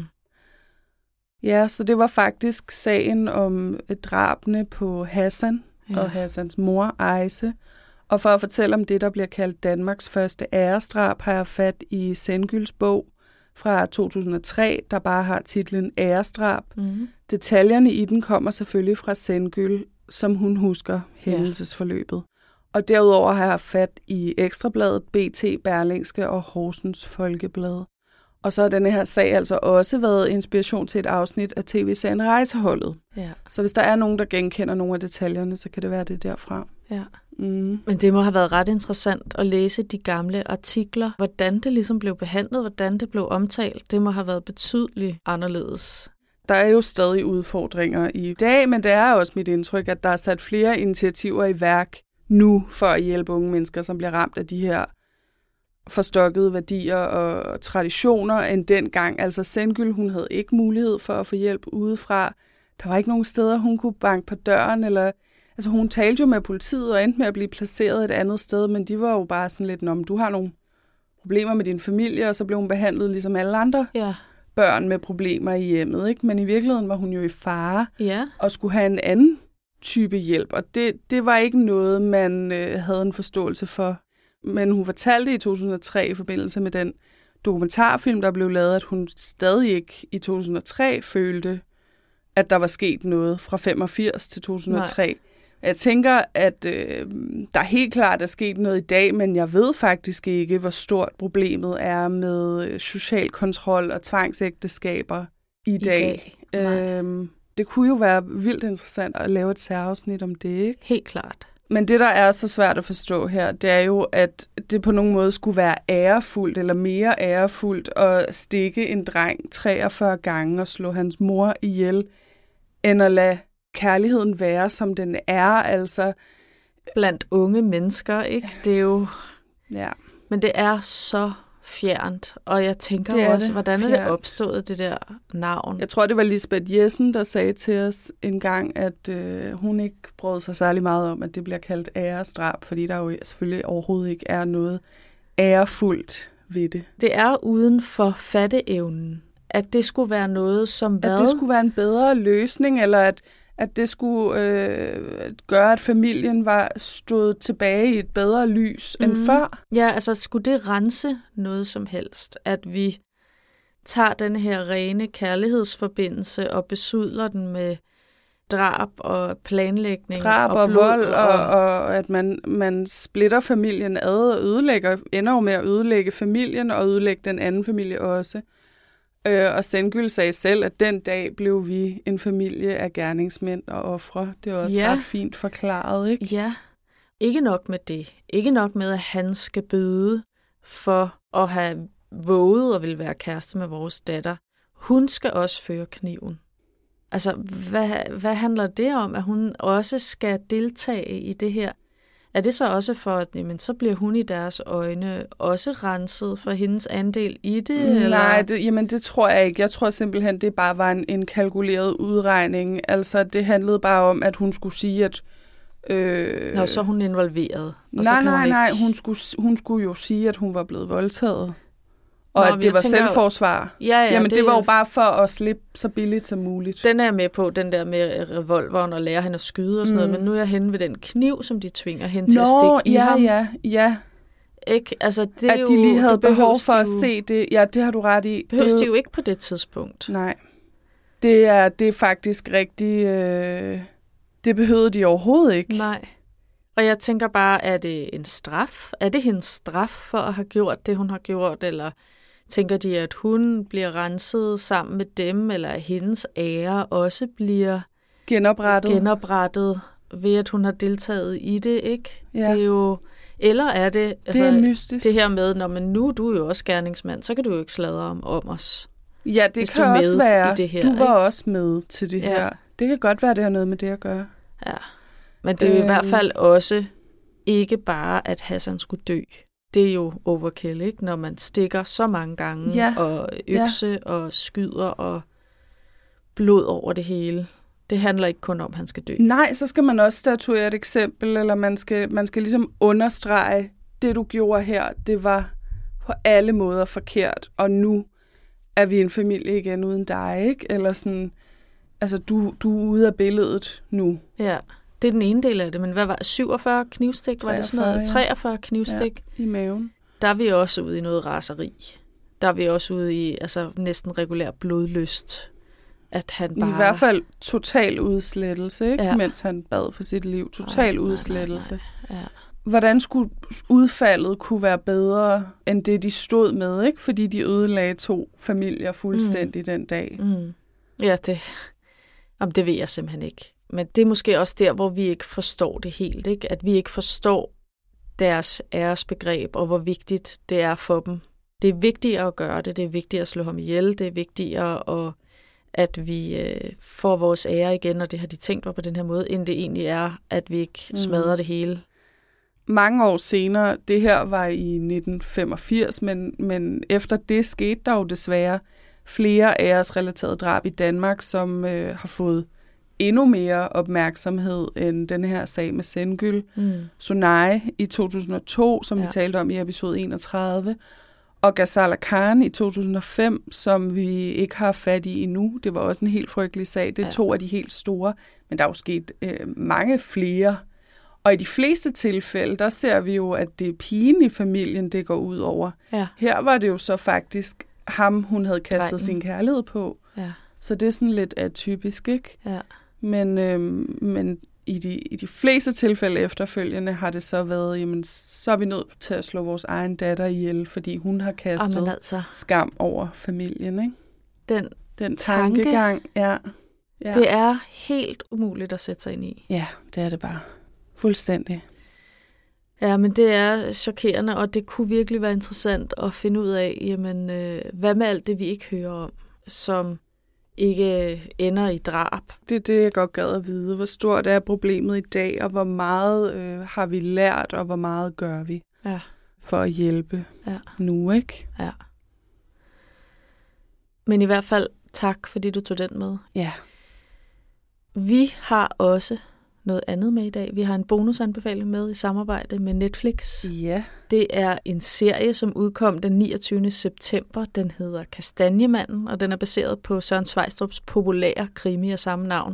Ja, så det var faktisk sagen om drabene på Hassan og Hassans mor, Aise. Og for at fortælle om det, der bliver kaldt Danmarks første æresdrab, har jeg fat i Sengüls bog fra 2003, der bare har titlen Æresdrab. Detaljerne i den kommer selvfølgelig fra Sengül, som hun husker hændelsesforløbet. Og derudover har jeg fat i Ekstrabladet, BT, Berlingske og Horsens Folkeblad. Og så har denne her sag altså også været inspiration til et afsnit af tv-serien Rejseholdet. Ja. Så hvis der er nogen, der genkender nogle af detaljerne, så kan det være det derfra. Ja. Men det må have været ret interessant at læse de gamle artikler. Hvordan det ligesom blev behandlet, hvordan det blev omtalt, det må have været betydeligt anderledes. Der er jo stadig udfordringer i dag, men det er også mit indtryk, at der er sat flere initiativer i værk nu for at hjælpe unge mennesker, som bliver ramt af de her forstokkede værdier og traditioner end dengang. Altså Sengül, hun havde ikke mulighed for at få hjælp udefra. Der var ikke nogen steder, hun kunne banke på døren. Altså hun talte jo med politiet og endte med at blive placeret et andet sted, men de var jo bare sådan lidt, om du har nogle problemer med din familie, og så blev hun behandlet ligesom alle andre børn med problemer i hjemmet. Ikke? Men i virkeligheden var hun jo i fare og skulle have en anden type hjælp, og det var ikke noget, man havde en forståelse for. Men hun fortalte i 2003 i forbindelse med den dokumentarfilm, der blev lavet, at hun stadig ikke i 2003 følte, at der var sket noget fra 85 til 2003. Nej. Jeg tænker, at der helt klart er sket noget i dag, men jeg ved faktisk ikke, hvor stort problemet er med social kontrol og tvangsægteskaber i dag. Det kunne jo være vildt interessant at lave et særafsnit om det, ikke? Helt klart. Men det, der er så svært at forstå her, det er jo, at det på nogen måde skulle være ærefuldt eller mere ærefuldt at stikke en dreng 43 gange og slå hans mor ihjel, end at lade kærligheden være, som den er, altså. Blandt unge mennesker, ikke? Det er jo. Ja. Men det er så fjernt, og jeg tænker også, hvordan er det opstået, det der navn? Jeg tror, det var Lisbeth Jessen, der sagde til os en gang, at hun ikke brød sig særlig meget om, at det bliver kaldt æresdrab, fordi der jo selvfølgelig overhovedet ikke er noget ærefuldt ved det. Det er uden for fatteevnen, at det skulle være noget som hvad? At det skulle være en bedre løsning, eller at det skulle gøre, at familien var stået tilbage i et bedre lys end før. Ja, altså skulle det rense noget som helst, at vi tager den her rene kærlighedsforbindelse og besudler den med drab og planlægning. Drab og vold, og at man splitter familien ad og ender jo med at ødelægge familien og ødelægge den anden familie også. Og Sengyl sagde selv, at den dag blev vi en familie af gerningsmænd og ofre. Det er også ret fint forklaret, ikke? Ja, ikke nok med det. Ikke nok med, at han skal bøde for at have våget og vil være kæreste med vores datter. Hun skal også føre kniven. Altså, hvad handler det om, at hun også skal deltage i det her? Er det så også for, at jamen, så bliver hun i deres øjne også renset for hendes andel i det? Nej, det tror jeg ikke. Jeg tror simpelthen, det bare var en kalkuleret udregning. Altså, det handlede bare om, at hun skulle sige, at... Nå, så er hun involveret. Nej, hun skulle jo sige, at hun var blevet voldtaget. Og at det var selvforsvar. Ja, jamen, det var jo bare for at slippe så billigt som muligt. Den er jeg med på, den der med revolveren og lære hende at skyde og sådan noget. Men nu er jeg henne ved den kniv, som de tvinger hende til at stikke i ham. Ja. Ikke? Altså, det at er de lige jo, havde behov for at se det. Ja, det har du ret i. Behøves de jo ikke på det tidspunkt. Nej. Det er faktisk rigtig... det behøvede de overhovedet ikke. Nej. Og jeg tænker bare, er det en straf? Er det hendes straf for at have gjort det, hun har gjort? Eller tænker de, at hun bliver renset sammen med dem, eller at hendes ære også bliver genoprettet ved, at hun har deltaget i det, ikke? Ja. Det er jo... Eller er det... Altså, det er mystisk. Det her med, når man nu du er jo også gerningsmand, så kan du jo ikke sladre om os. Ja, det kan også være. Her, du var også med til det her. Det kan godt være, det har noget med det at gøre. Ja. Men det er jo i hvert fald også ikke bare, at Hassan skulle dø. Det er jo overkill, ikke? Når man stikker så mange gange, og økse og skyder og blod over det hele. Det handler ikke kun om, at han skal dø. Nej, så skal man også statuere et eksempel, eller man skal ligesom understrege, det du gjorde her, det var på alle måder forkert, og nu er vi en familie igen uden dig, ikke? Eller sådan, altså du er ude af billedet nu. Ja. Det er den ene del af det, men hvad var 47 knivstik? 43, var det sådan noget? 43 knivstik? Ja, i maven. Der er vi også ude i noget raseri. Der er vi også ude i næsten regulær blodlyst. At han bare... I hvert fald total udslettelse, ikke? Mens han bad for sit liv. Total udslettelse. Nej. Ja. Hvordan skulle udfaldet kunne være bedre, end det de stod med, ikke? Fordi de ødelagde 2 familier fuldstændig den dag. Ja, det ved jeg simpelthen ikke. Men det er måske også der, hvor vi ikke forstår det helt, ikke? At vi ikke forstår deres æresbegreb, og hvor vigtigt det er for dem. Det er vigtigere at gøre det, det er vigtigere at slå ham ihjel, det er vigtigere, at vi får vores ære igen, og det har de tænkt på den her måde, end det egentlig er, at vi ikke smadrer det hele. Mange år senere, det her var i 1985, men efter det skete der jo desværre flere æresrelaterede drab i Danmark, som har fået endnu mere opmærksomhed end den her sag med Sengyl. Sunay i 2002, som vi talte om i episode 31, og Ghazal Khan i 2005, som vi ikke har fat i endnu. Det var også en helt frygtelig sag. Det er 2 af de helt store, men der er jo sket mange flere. Og i de fleste tilfælde, der ser vi jo, at det er pigen i familien, det går ud over. Ja. Her var det jo så faktisk ham, hun havde kastet sin kærlighed på. Ja. Så det er sådan lidt atypisk, ikke? Ja. Men i de fleste tilfælde efterfølgende har det så været, jamen, så er vi nødt til at slå vores egen datter ihjel, fordi hun har kastet skam over familien, ikke? Den tankegang, ja. Det er helt umuligt at sætte sig ind i. Ja, det er det bare. Fuldstændig. Ja, men det er chokerende, og det kunne virkelig være interessant at finde ud af, jamen, hvad med alt det, vi ikke hører om, som ikke ender i drab. Det er det, jeg godt gad at vide. Hvor stort er problemet i dag, og hvor meget har vi lært, og hvor meget gør vi for at hjælpe nu, ikke? Ja. Men i hvert fald tak, fordi du tog den med. Ja. Vi har også noget andet med i dag. Vi har en bonusanbefaling med i samarbejde med Netflix. Ja. Det er en serie, som udkom den 29. september. Den hedder Kastanjemanden, og den er baseret på Søren Sveistrups populære krimi af samme navn.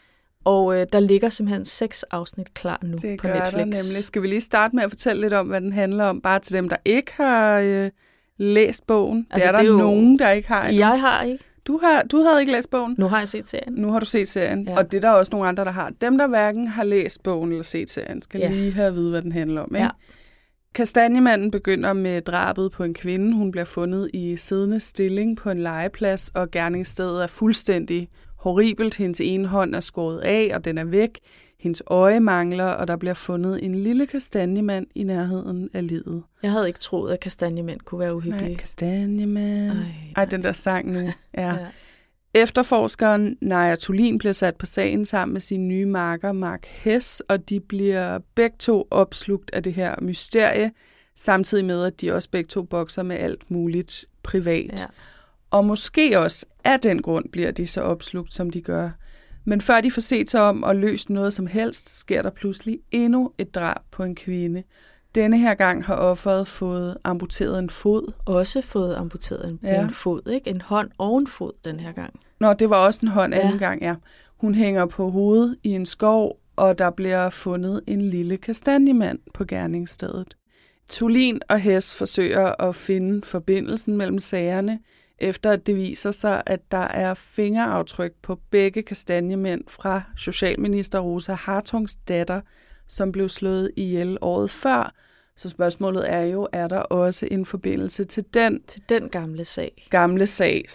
Og der ligger simpelthen 6 afsnit klar nu på Netflix. Det gør der nemlig. Skal vi lige starte med at fortælle lidt om, hvad den handler om, bare til dem, der ikke har læst bogen? Altså, det er der nogen, der ikke har endnu. Jeg har ikke. Du havde ikke læst bogen? Nu har jeg set serien. Nu har du set serien, ja. Og det er der også nogle andre, der har. Dem, der hverken har læst bogen eller set serien, skal lige have at vide, hvad den handler om. Ikke? Ja. Kastanjemanden begynder med drabet på en kvinde. Hun bliver fundet i siddende stilling på en legeplads, og gerningsstedet er fuldstændig horribelt. Hendes ene hånd er skåret af, og den er væk. Hendes øje mangler, og der bliver fundet en lille kastanjemand i nærheden af livet. Jeg havde ikke troet, at kastanjemand kunne være uhyggelig. Nej, kastanjemand. Ej, den der sang nu. Ja. Efterforskeren Naja Thulin bliver sat på sagen sammen med sin nye makker Mark Hess, og de bliver begge to opslugt af det her mysterie, samtidig med, at de også begge to bokser med alt muligt privat. Ja. Og måske også af den grund bliver de så opslugt, som de gør. Men før de får set sig om og løst noget som helst, sker der pludselig endnu et drab på en kvinde. Denne her gang har offeret fået amputeret en fod. Også fået amputeret en fod, ikke? En hånd og en fod den her gang. Nå, det var også en hånd anden gang, ja. Hun hænger på hovedet i en skov, og der bliver fundet en lille kastanjemand på gerningsstedet. Thulin og Hess forsøger at finde forbindelsen mellem sagerne, efter at det viser sig, at der er fingeraftryk på begge kastanjemænd fra socialminister Rosa Hartungs datter, som blev slået ihjel året før. Så spørgsmålet er jo, er der også en forbindelse til den gamle sag? Gamle sag,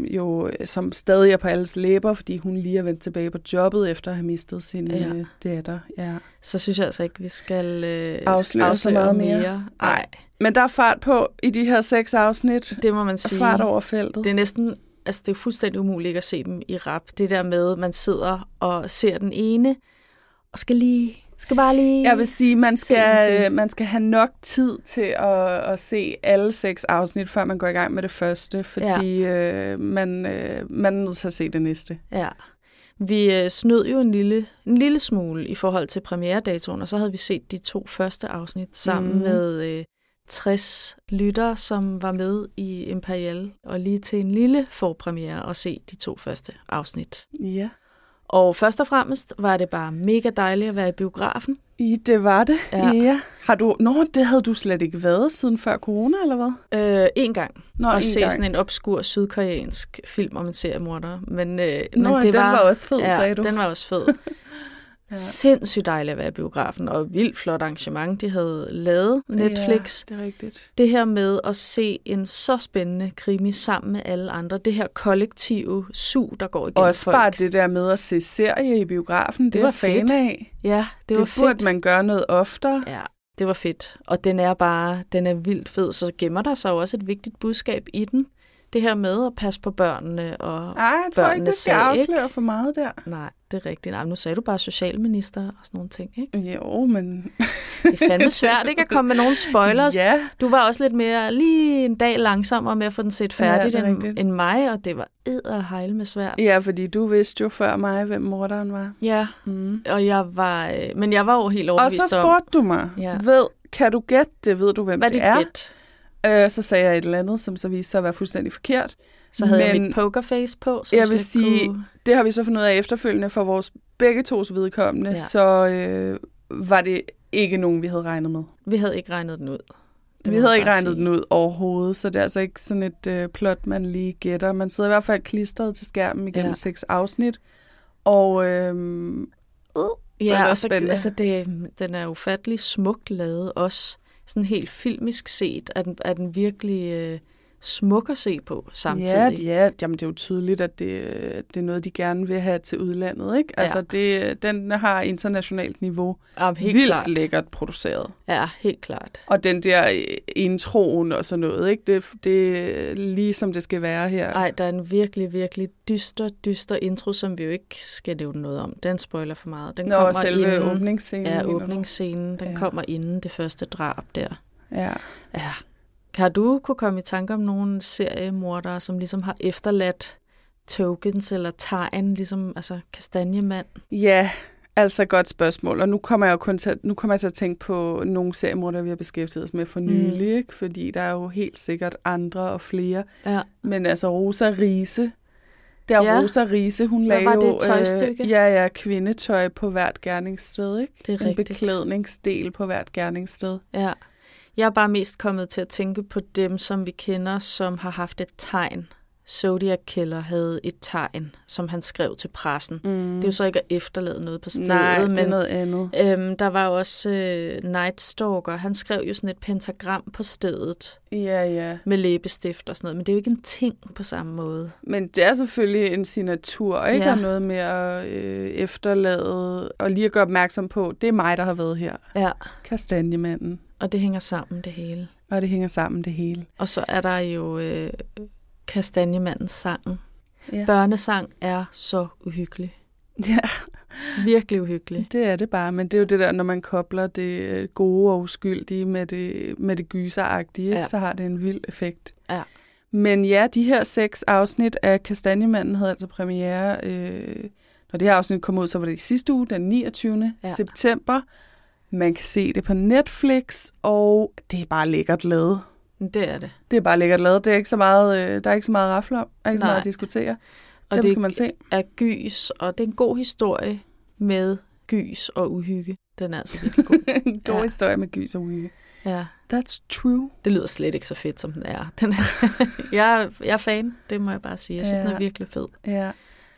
som stadig er på alles læber, fordi hun lige er vendt tilbage på jobbet efter at have mistet sin datter. Ja. Så synes jeg altså ikke, vi skal afsløre så meget mere. Nej. Men der er fart på i de her 6 afsnit. Det må man sige. Fart over feltet. Det er næsten, altså det er fuldstændig umuligt ikke at se dem i rap. Det der med, at man sidder og ser den ene, og skal bare lige... Jeg vil sige, man skal have nok tid til at se alle 6 afsnit, før man går i gang med det første, fordi man er nødt til at se det næste. Ja. Vi snød jo en lille smule i forhold til premieredatoen, og så havde vi set de 2 første afsnit sammen med 60 lyttere, som var med i Imperial, og lige til en lille forpremiere og se de 2 første afsnit. Ja. Og først og fremmest var det bare mega dejligt at være i biografen. Det var det, ja. Det havde du slet ikke været siden før corona, eller hvad? En gang. Se sådan en obskur sydkoreansk film om en seriemorder. Men den var også fed, sagde du. Den var også fed. Sindssygt dejligt at være i biografen, og vildt flot arrangement, de havde lavet Netflix. Ja, det er rigtigt. Det her med at se en så spændende krimi sammen med alle andre, det her kollektive sug, der går igennem også folk. Også bare det der med at se serie i biografen, det var fan af. Ja, det var fedt. Det burde man gøre noget oftere. Ja, det var fedt. Og den er vildt fed, så gemmer der sig også et vigtigt budskab i den. Det her med at passe på børnene og jeg tror ikke, det skal afsløre for meget der. Nej, det er rigtigt. Nej, nu sagde du bare socialminister og sådan nogle ting, ikke? Jo, men... Det er fandme svært, ikke, at komme med nogle spoilers. Ja. Du var også lidt mere lige en dag langsommere med at få den set færdigt end mig, og det var edderhejl med svært. Ja, fordi du vidste jo før mig, hvem morderen var. Ja, og jeg var jo helt overbevist om... Og så spurgte du mig, kan du gætte det? Ved du, hvem det er? Hvad er dit gæt? Så sagde jeg et eller andet, som så viste sig at være fuldstændig forkert. Så havde jeg mit pokerface på. Jeg vil sige, det har vi så fundet ud af efterfølgende for vores begge tos vedkommende, så var det ikke nogen, vi havde regnet med. Vi havde ikke regnet den ud. Vi havde ikke regnet den ud overhovedet, så det er altså ikke sådan et plot, man lige gætter. Man sidder i hvert fald klistret til skærmen igennem 6 afsnit, og den er ufattelig smukt lavet også. Sådan helt filmisk set, er den virkelig smuk at se på samtidig. Ja, jamen det er jo tydeligt, at det er noget, de gerne vil have til udlandet, ikke? Altså, den har internationalt niveau. Vildt klart. Lækkert produceret. Ja, helt klart. Og den der introen og sådan noget, ikke? Det er lige som det skal være her. Nej, der er en virkelig, virkelig dyster intro, som vi jo ikke skal nævne noget om. Den spoiler for meget. Den kommer selve inden, åbningsscenen. Ja, åbningsscenen. Den kommer inden det første drab der. Ja. Har du kunne komme i tanke om nogle seriemordere, som ligesom har efterladt tokens eller tegn, ligesom altså kastanjemand? Ja, Altså godt spørgsmål, og nu kommer jeg til at tænke på nogle seriemordere, vi har beskæftiget os med for nylig, ikke? Fordi der er jo helt sikkert andre og flere. Ja. Men altså Rosa Riise, Rosa Riise, hun lagde jo det tøjstykke? Kvindetøj på hvert gerningssted, ikke? Det er en rigtigt. Beklædningsdel på hvert gerningssted. Ja. Jeg er bare mest kommet til at tænke på dem, som vi kender, som har haft et tegn. Zodiac Killer havde et tegn, som han skrev til pressen. Det er jo så ikke at efterlade noget på stedet. Nej, det er noget andet. Der var også Night Stalker. Han skrev jo sådan et pentagram på stedet. Ja. Med læbestift og sådan noget. Men det er jo ikke en ting på samme måde. Men det er selvfølgelig en signatur, ikke? Og noget med at efterlade og lige at gøre opmærksom på, det er mig, der har været her. Ja. Kastanjemanden. Og det hænger sammen, det hele. Og så er der jo Kastanjemandens sang. Ja. Børnesang er så uhyggelig. Ja. Virkelig uhyggelig. Det er det bare, men det er jo det der, når man kobler det gode og uskyldige med det gyseragtige, så har det en vild effekt. Ja. Men ja, de her 6 afsnit af Kastanjemanden havde altså premiere, når det her afsnit kom ud, så var det i sidste uge, den 29. september. Man kan se det på Netflix, og det er bare lækkert lavet. Det er det. Det er bare lækkert lavet. Det er ikke så meget, der er ikke så meget rafler om, der er ikke så meget at diskutere. Og dem det skal man se. Er gys, og det er en god historie med gys og uhygge. Den er altså virkelig god. En god historie med gys og uhygge. Ja. That's true. Det lyder slet ikke så fedt, som den er. Jeg er fan, det må jeg bare sige. Jeg synes, den er virkelig fed. Ja.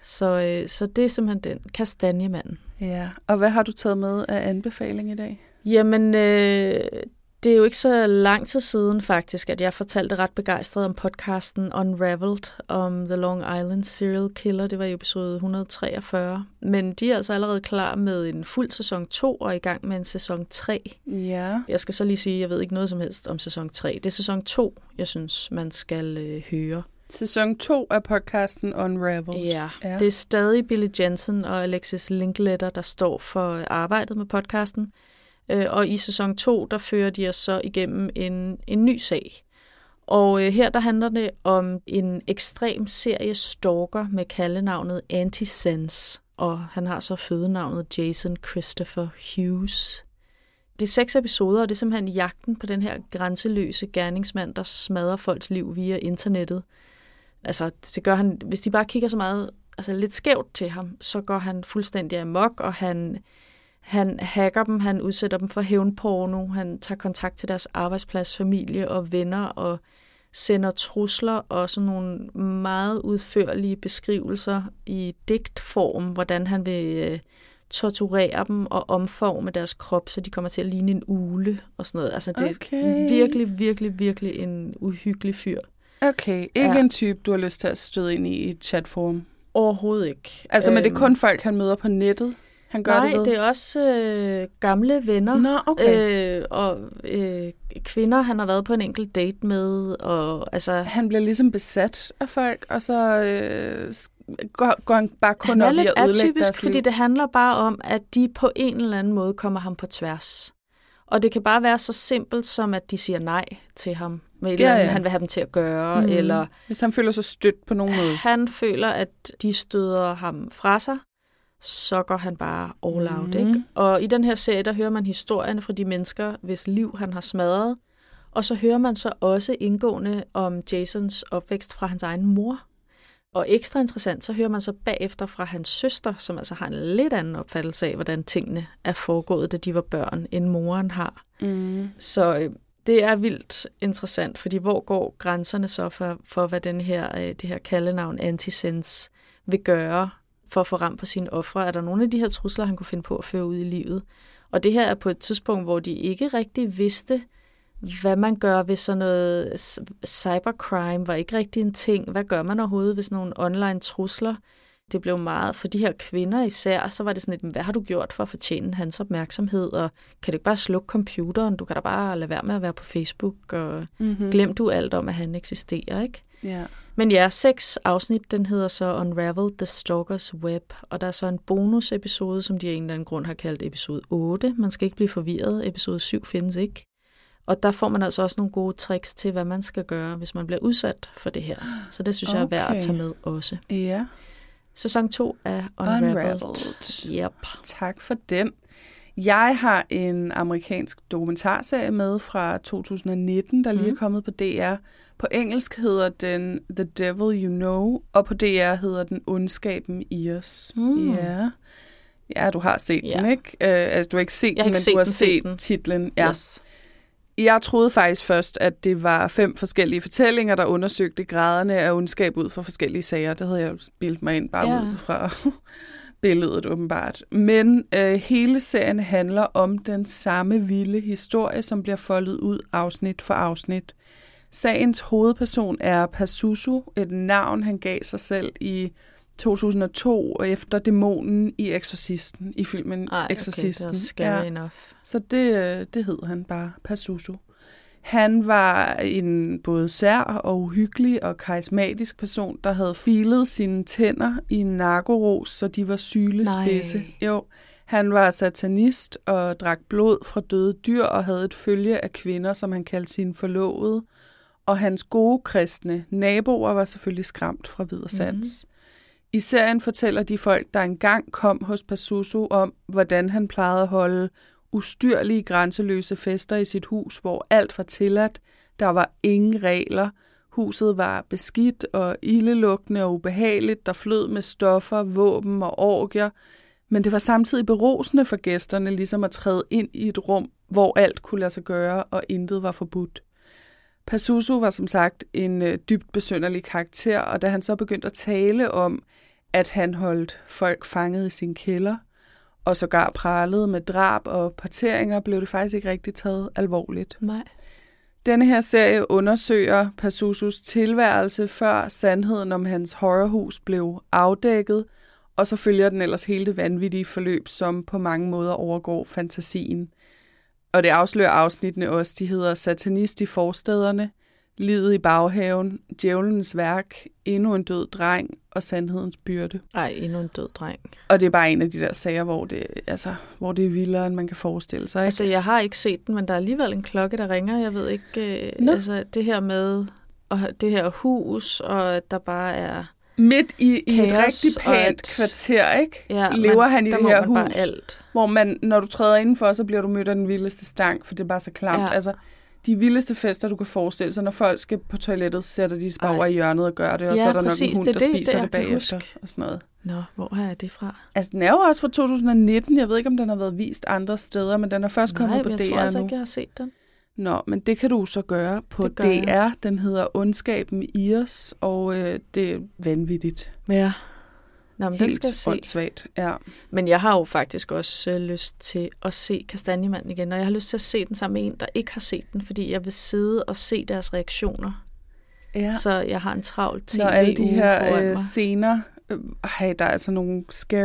Så det er simpelthen den. Kastanjemanden. Ja. Og hvad har du taget med af anbefaling i dag? Jamen, det er jo ikke så lang tid siden faktisk, at jeg fortalte ret begejstret om podcasten Unraveled om The Long Island Serial Killer. Det var i episode 143. Men de er altså allerede klar med en fuld sæson 2 og i gang med en sæson 3. Ja. Jeg skal så lige sige, at jeg ved ikke noget som helst om sæson 3. Det er sæson 2, jeg synes, man skal høre. Sæson 2 af podcasten Unraveled. Ja, det er stadig Billy Jensen og Alexis Linkletter, der står for arbejdet med podcasten. Og i sæson 2, der fører de os så igennem en ny sag. Og her der handler det om en ekstrem serie stalker med kaldenavnet Antisense. Og han har så fødenavnet Jason Christopher Hughes. Det er 6 episoder, og det er simpelthen jagten på den her grænseløse gerningsmand, der smadrer folks liv via internettet. Altså, det gør han, hvis de bare kigger så meget, altså lidt skævt til ham, så går han fuldstændig amok, og han hacker dem, han udsætter dem for hævnporno, han tager kontakt til deres arbejdsplads, familie og venner, og sender trusler og sådan nogle meget udførlige beskrivelser i digtform, hvordan han vil torturere dem og omforme deres krop, så de kommer til at ligne en ugle og sådan noget. Altså, det er virkelig, virkelig, virkelig en uhyggelig fyr. Okay, ikke en type, du har lyst til at støde ind i et chatforum? Overhovedet ikke. Altså, men det er kun folk, han møder på nettet? Han gør Nej, det er også gamle venner. Nå, okay. Og kvinder, han har været på en enkelt date med. Og, altså, han bliver ligesom besat af folk, og så går han bare kun op i at ødelægge deres liv. Han er lidt atypisk, fordi det handler bare om, at de på en eller anden måde kommer ham på tværs. Og det kan bare være så simpelt som, at de siger nej til ham. Med et eller andet, han vil have dem til at gøre. Eller, hvis han føler sig stødt på nogen måde. Han føler, at de støder ham fra sig. Så går han bare all out, ikke? Og i den her serie, der hører man historierne fra de mennesker, hvis liv han har smadret. Og så hører man så også indgående om Jasons opvækst fra hans egen mor. Og ekstra interessant, så hører man så bagefter fra hans søster, som altså har en lidt anden opfattelse af, hvordan tingene er foregået, da de var børn, end moren har. Så det er vildt interessant, fordi hvor går grænserne så for hvad det her kaldenavn Antisense vil gøre for at få ramt på sine ofre? Er der nogle af de her trusler, han kunne finde på at føre ud i livet? Og det her er på et tidspunkt, hvor de ikke rigtig vidste, hvad man gør ved sådan noget cybercrime, var ikke rigtig en ting. Hvad gør man overhovedet ved sådan nogle online trusler? Det blev meget, for de her kvinder især, så var det sådan et, hvad har du gjort for at fortjene hans opmærksomhed? Og kan du ikke bare slukke computeren? Du kan da bare lade være med at være på Facebook, og glem du alt om, at han eksisterer, ikke? Ja. Men ja, 6 afsnit, den hedder så Unravel the Stalker's Web, og der er så en bonusepisode, som de af en eller anden grund har kaldt episode 8. Man skal ikke blive forvirret, episode 7 findes ikke. Og der får man altså også nogle gode tricks til, hvad man skal gøre, hvis man bliver udsat for det her. Så det synes jeg er værd at tage med også. Ja. Sæson 2 af Unraveled. Yep. Tak for den. Jeg har en amerikansk dokumentarserie med fra 2019, der lige er kommet på DR. På engelsk hedder den The Devil You Know, og på DR hedder den Ondskaben i os. Ja, du har set den, ikke? Altså, du har ikke set den, men du har set titlen. Ja. Yes. Jeg troede faktisk først, at det var 5 forskellige fortællinger, der undersøgte graderne af ondskab ud fra forskellige sager. Det havde jeg bildet mig ind bare ud fra billedet åbenbart. Men hele serien handler om den samme vilde historie, som bliver foldet ud afsnit for afsnit. Sagens hovedperson er Pazuzu, et navn han gav sig selv i 2002 efter dæmonen i Exorcisten, i filmen Exorcisten. Okay, det er scary enough. Så det hed han bare, Pazuzu. Han var en både sær og uhyggelig og karismatisk person, der havde filet sine tænder i en narkoros, så de var sylespidse. Jo, han var satanist og drak blod fra døde dyr og havde et følge af kvinder, som han kaldte sine forlovede. Og hans gode kristne naboer var selvfølgelig skræmt fra vid og sans. I serien fortæller de folk, der engang kom hos Pazuzu om, hvordan han plejede at holde ustyrlige, grænseløse fester i sit hus, hvor alt var tilladt. Der var ingen regler. Huset var beskidt og ildelugtende og ubehageligt. Der flød med stoffer, våben og orgier. Men det var samtidig berusende for gæsterne, ligesom at træde ind i et rum, hvor alt kunne lade sig gøre, og intet var forbudt. Pazuzu var som sagt en dybt besynderlig karakter, og da han så begyndte at tale om, at han holdt folk fanget i sin kælder, og sågar pralede med drab og parteringer, blev det faktisk ikke rigtig taget alvorligt. Nej. Denne her serie undersøger Pazuzus tilværelse, før sandheden om hans horrorhus blev afdækket, og så følger den ellers hele det vanvittige forløb, som på mange måder overgår fantasien. Og det afslører afsnittene også. De hedder Satanist i forstæderne, Liget i baghaven, Djævelens værk, Endnu en død dreng og Sandhedens byrde. Ej, endnu en død dreng. Og det er bare en af de der sager, hvor det er vildere, end man kan forestille sig. Ikke? Altså, jeg har ikke set den, men der er alligevel en klokke, der ringer. Jeg ved ikke, det her med og det her hus, og at der bare er midt i et rigtig pænt kvarter, ikke? Ja, lever han i det her hus, alt. Hvor man, når du træder indenfor, så bliver du mødt af den vildeste stank, for det er bare så klamt. Ja. Altså, de vildeste fester, du kan forestille sig, når folk skal på toilettet, sætter de sig bare over i hjørnet og gør det, og så er der nok en hund, der spiser det bagefter og sådan noget. Nå, hvor har jeg det fra? Altså, den er jo også fra 2019. Jeg ved ikke, om den har været vist andre steder, men den er først kommet på DR nu. Nej, jeg tror altså ikke, jeg har set den. Nå, men det kan du så gøre på DR. Den hedder Ondskaben i os, og det er vanvittigt. Ja. Nå, men helt den skal jeg se. Åndssvagt, ja. Men jeg har jo faktisk også lyst til at se Kastanjemanden igen, og jeg har lyst til at se den sammen med en, der ikke har set den, fordi jeg vil sidde og se deres reaktioner. Ja. Så jeg har en travl TV-uge alle de her scener, der er altså nogle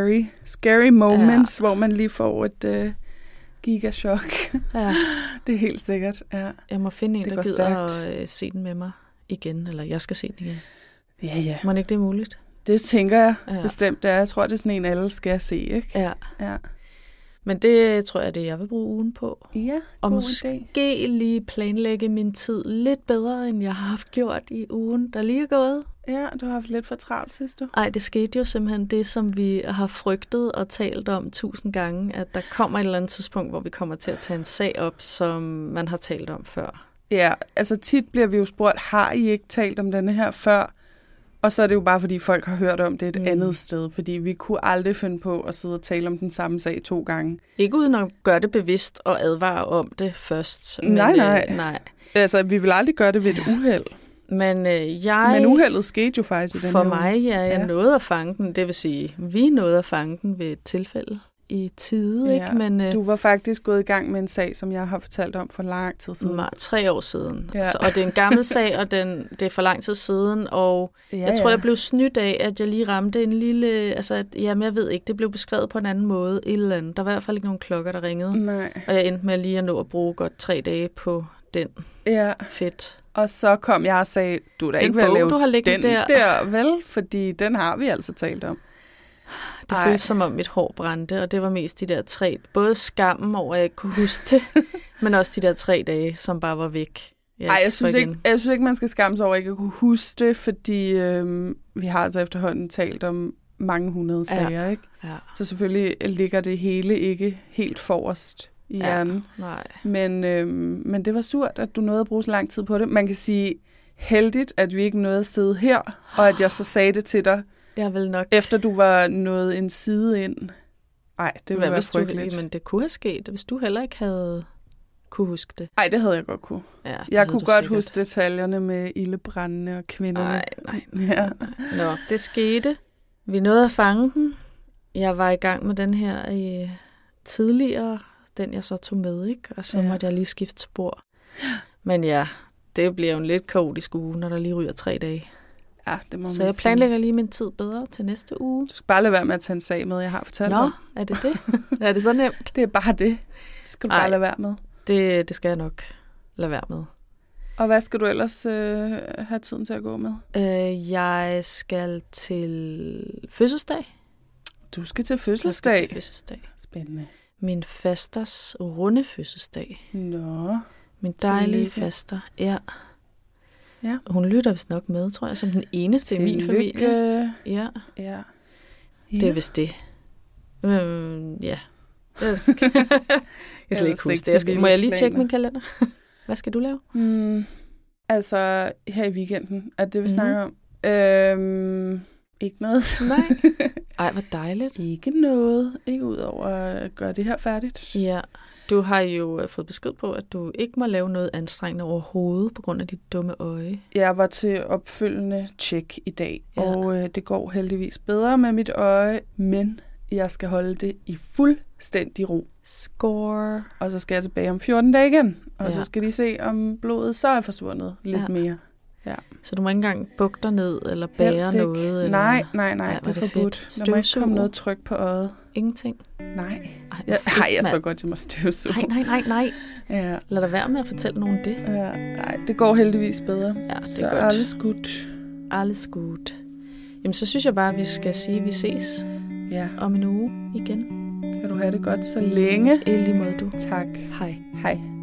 scary moments, hvor man lige får et gigachok. Ja. Det er helt sikkert, ja. Jeg må finde en, der gider at se den med mig igen, eller jeg skal se den igen. Ja. Må ikke det er muligt? Det tænker jeg bestemt. Jeg tror, det er sådan en, alle skal se, ikke? Ja. Men det tror jeg, det jeg vil bruge ugen på. Ja, og måske lige planlægge min tid lidt bedre, end jeg har haft gjort i ugen, der lige er gået. Ja, du har haft lidt for travlt, synes du? Ej, det skete jo simpelthen det, som vi har frygtet og talt om 1000 gange, at der kommer et eller andet tidspunkt, hvor vi kommer til at tage en sag op, som man har talt om før. Ja, altså tit bliver vi jo spurgt, har I ikke talt om denne her før? Og så er det jo bare, fordi folk har hørt om det et andet sted, fordi vi kunne aldrig finde på at sidde og tale om den samme sag 2 gange. Ikke uden at gøre det bevidst og advare om det først. Men, nej. Altså, vi vil aldrig gøre det ved et uheld. Men uheldet skete jo faktisk i den her For mig, jeg nåede at fange den. Det vil sige, vi nåede at fange den ved et tilfælde i tide. Ikke? Men, du var faktisk gået i gang med en sag, som jeg har fortalt om for lang tid siden. 3 år siden. Ja. Og det er en gammel sag, og det er for lang tid siden. Og jeg tror, jeg blev snydt af, at jeg lige ramte en lille... Altså, jeg ved ikke, det blev beskrevet på en anden måde. Et eller andet. Der var i hvert fald ikke nogen klokker, der ringede. Nej. Og jeg endte med lige at nå at bruge godt 3 dage på den. Ja. Fedt. Og så kom jeg og sagde, du er da ikke ved at lave den der, vel? Fordi den har vi altså talt om. Det føltes som om mit hår brændte, og det var mest de der 3, både skammen over, at jeg ikke kunne huske det, men også de der 3 dage, som bare var væk. Jeg synes ikke, man skal skamme sig over, at jeg ikke kunne huske det, fordi vi har altså efterhånden talt om mange hundrede sager, ikke? Ja. Så selvfølgelig ligger det hele ikke helt forrest i hjernen. Nej. Men det var surt, at du nåede at bruge så lang tid på det. Man kan sige, heldigt, at vi ikke nåede at sidde her, og at jeg så sagde det til dig, jeg vil nok... efter du var nået en side ind. Nej, det ville være frygteligt. Men det kunne have sket, hvis du heller ikke havde kunne huske det. Nej, det havde jeg godt kunne. Ja, jeg kunne godt huske detaljerne med ildebrændene og kvinderne. Nej. Ja. Nå, det skete. Vi nåede at fange den. Jeg var i gang med den her tidligere, den jeg så tog med, ikke? Og så måtte jeg lige skifte spor. Men ja, det bliver jo en lidt kaotisk uge, når der lige ryger 3 dage. Ja, det må så jeg planlægger lige min tid bedre til næste uge. Du skal bare lade være med at tage en sag med, jeg har fortalt dig. Nå, er det det? Er det så nemt? Det er bare det. Det skal du bare lade være med. Det skal jeg nok lade være med. Og hvad skal du ellers have tiden til at gå med? Jeg skal til fødselsdag. Du skal til fødselsdag? Jeg skal til fødselsdag. Spændende. Min fasters runde fødselsdag. Nå. Min dejlige faster, ja. Hun lytter vist nok med, tror jeg, som den eneste i min familie. Ja. Det er vist det. Ja. Jeg skal ikke huske det. Må jeg lige tjekke min kalender? Hvad skal du lave? Altså, her i weekenden, at det vi snakker om. Ikke noget. Nej. Ej, hvor dejligt. Ikke noget. Ikke ud over at gøre det her færdigt. Ja. Du har jo fået besked på, at du ikke må lave noget anstrengende overhovedet på grund af dit dumme øje. Jeg var til opfølgende tjek i dag, og det går heldigvis bedre med mit øje, men jeg skal holde det i fuldstændig ro. Score. Og så skal jeg tilbage om 14 dage igen, og så skal de se, om blodet så er forsvundet lidt mere. Ja. Så du må ikke engang bukke dig ned eller bære noget? Eller... Nej, det er forbudt. Der må ikke komme noget tryk på øjet. Ingenting? Nej. Jeg tror godt, jeg må støvsuge. Nej. Ja. Lad dig være med at fortælle nogen det. Ja. Nej, det går heldigvis bedre. Ja, det er så godt. Alles godt. Alles godt. Jamen, så synes jeg bare, at vi skal sige, at vi ses om en uge igen. Kan du have det godt så længe. I lige måde, du. Tak. Hej. Hej.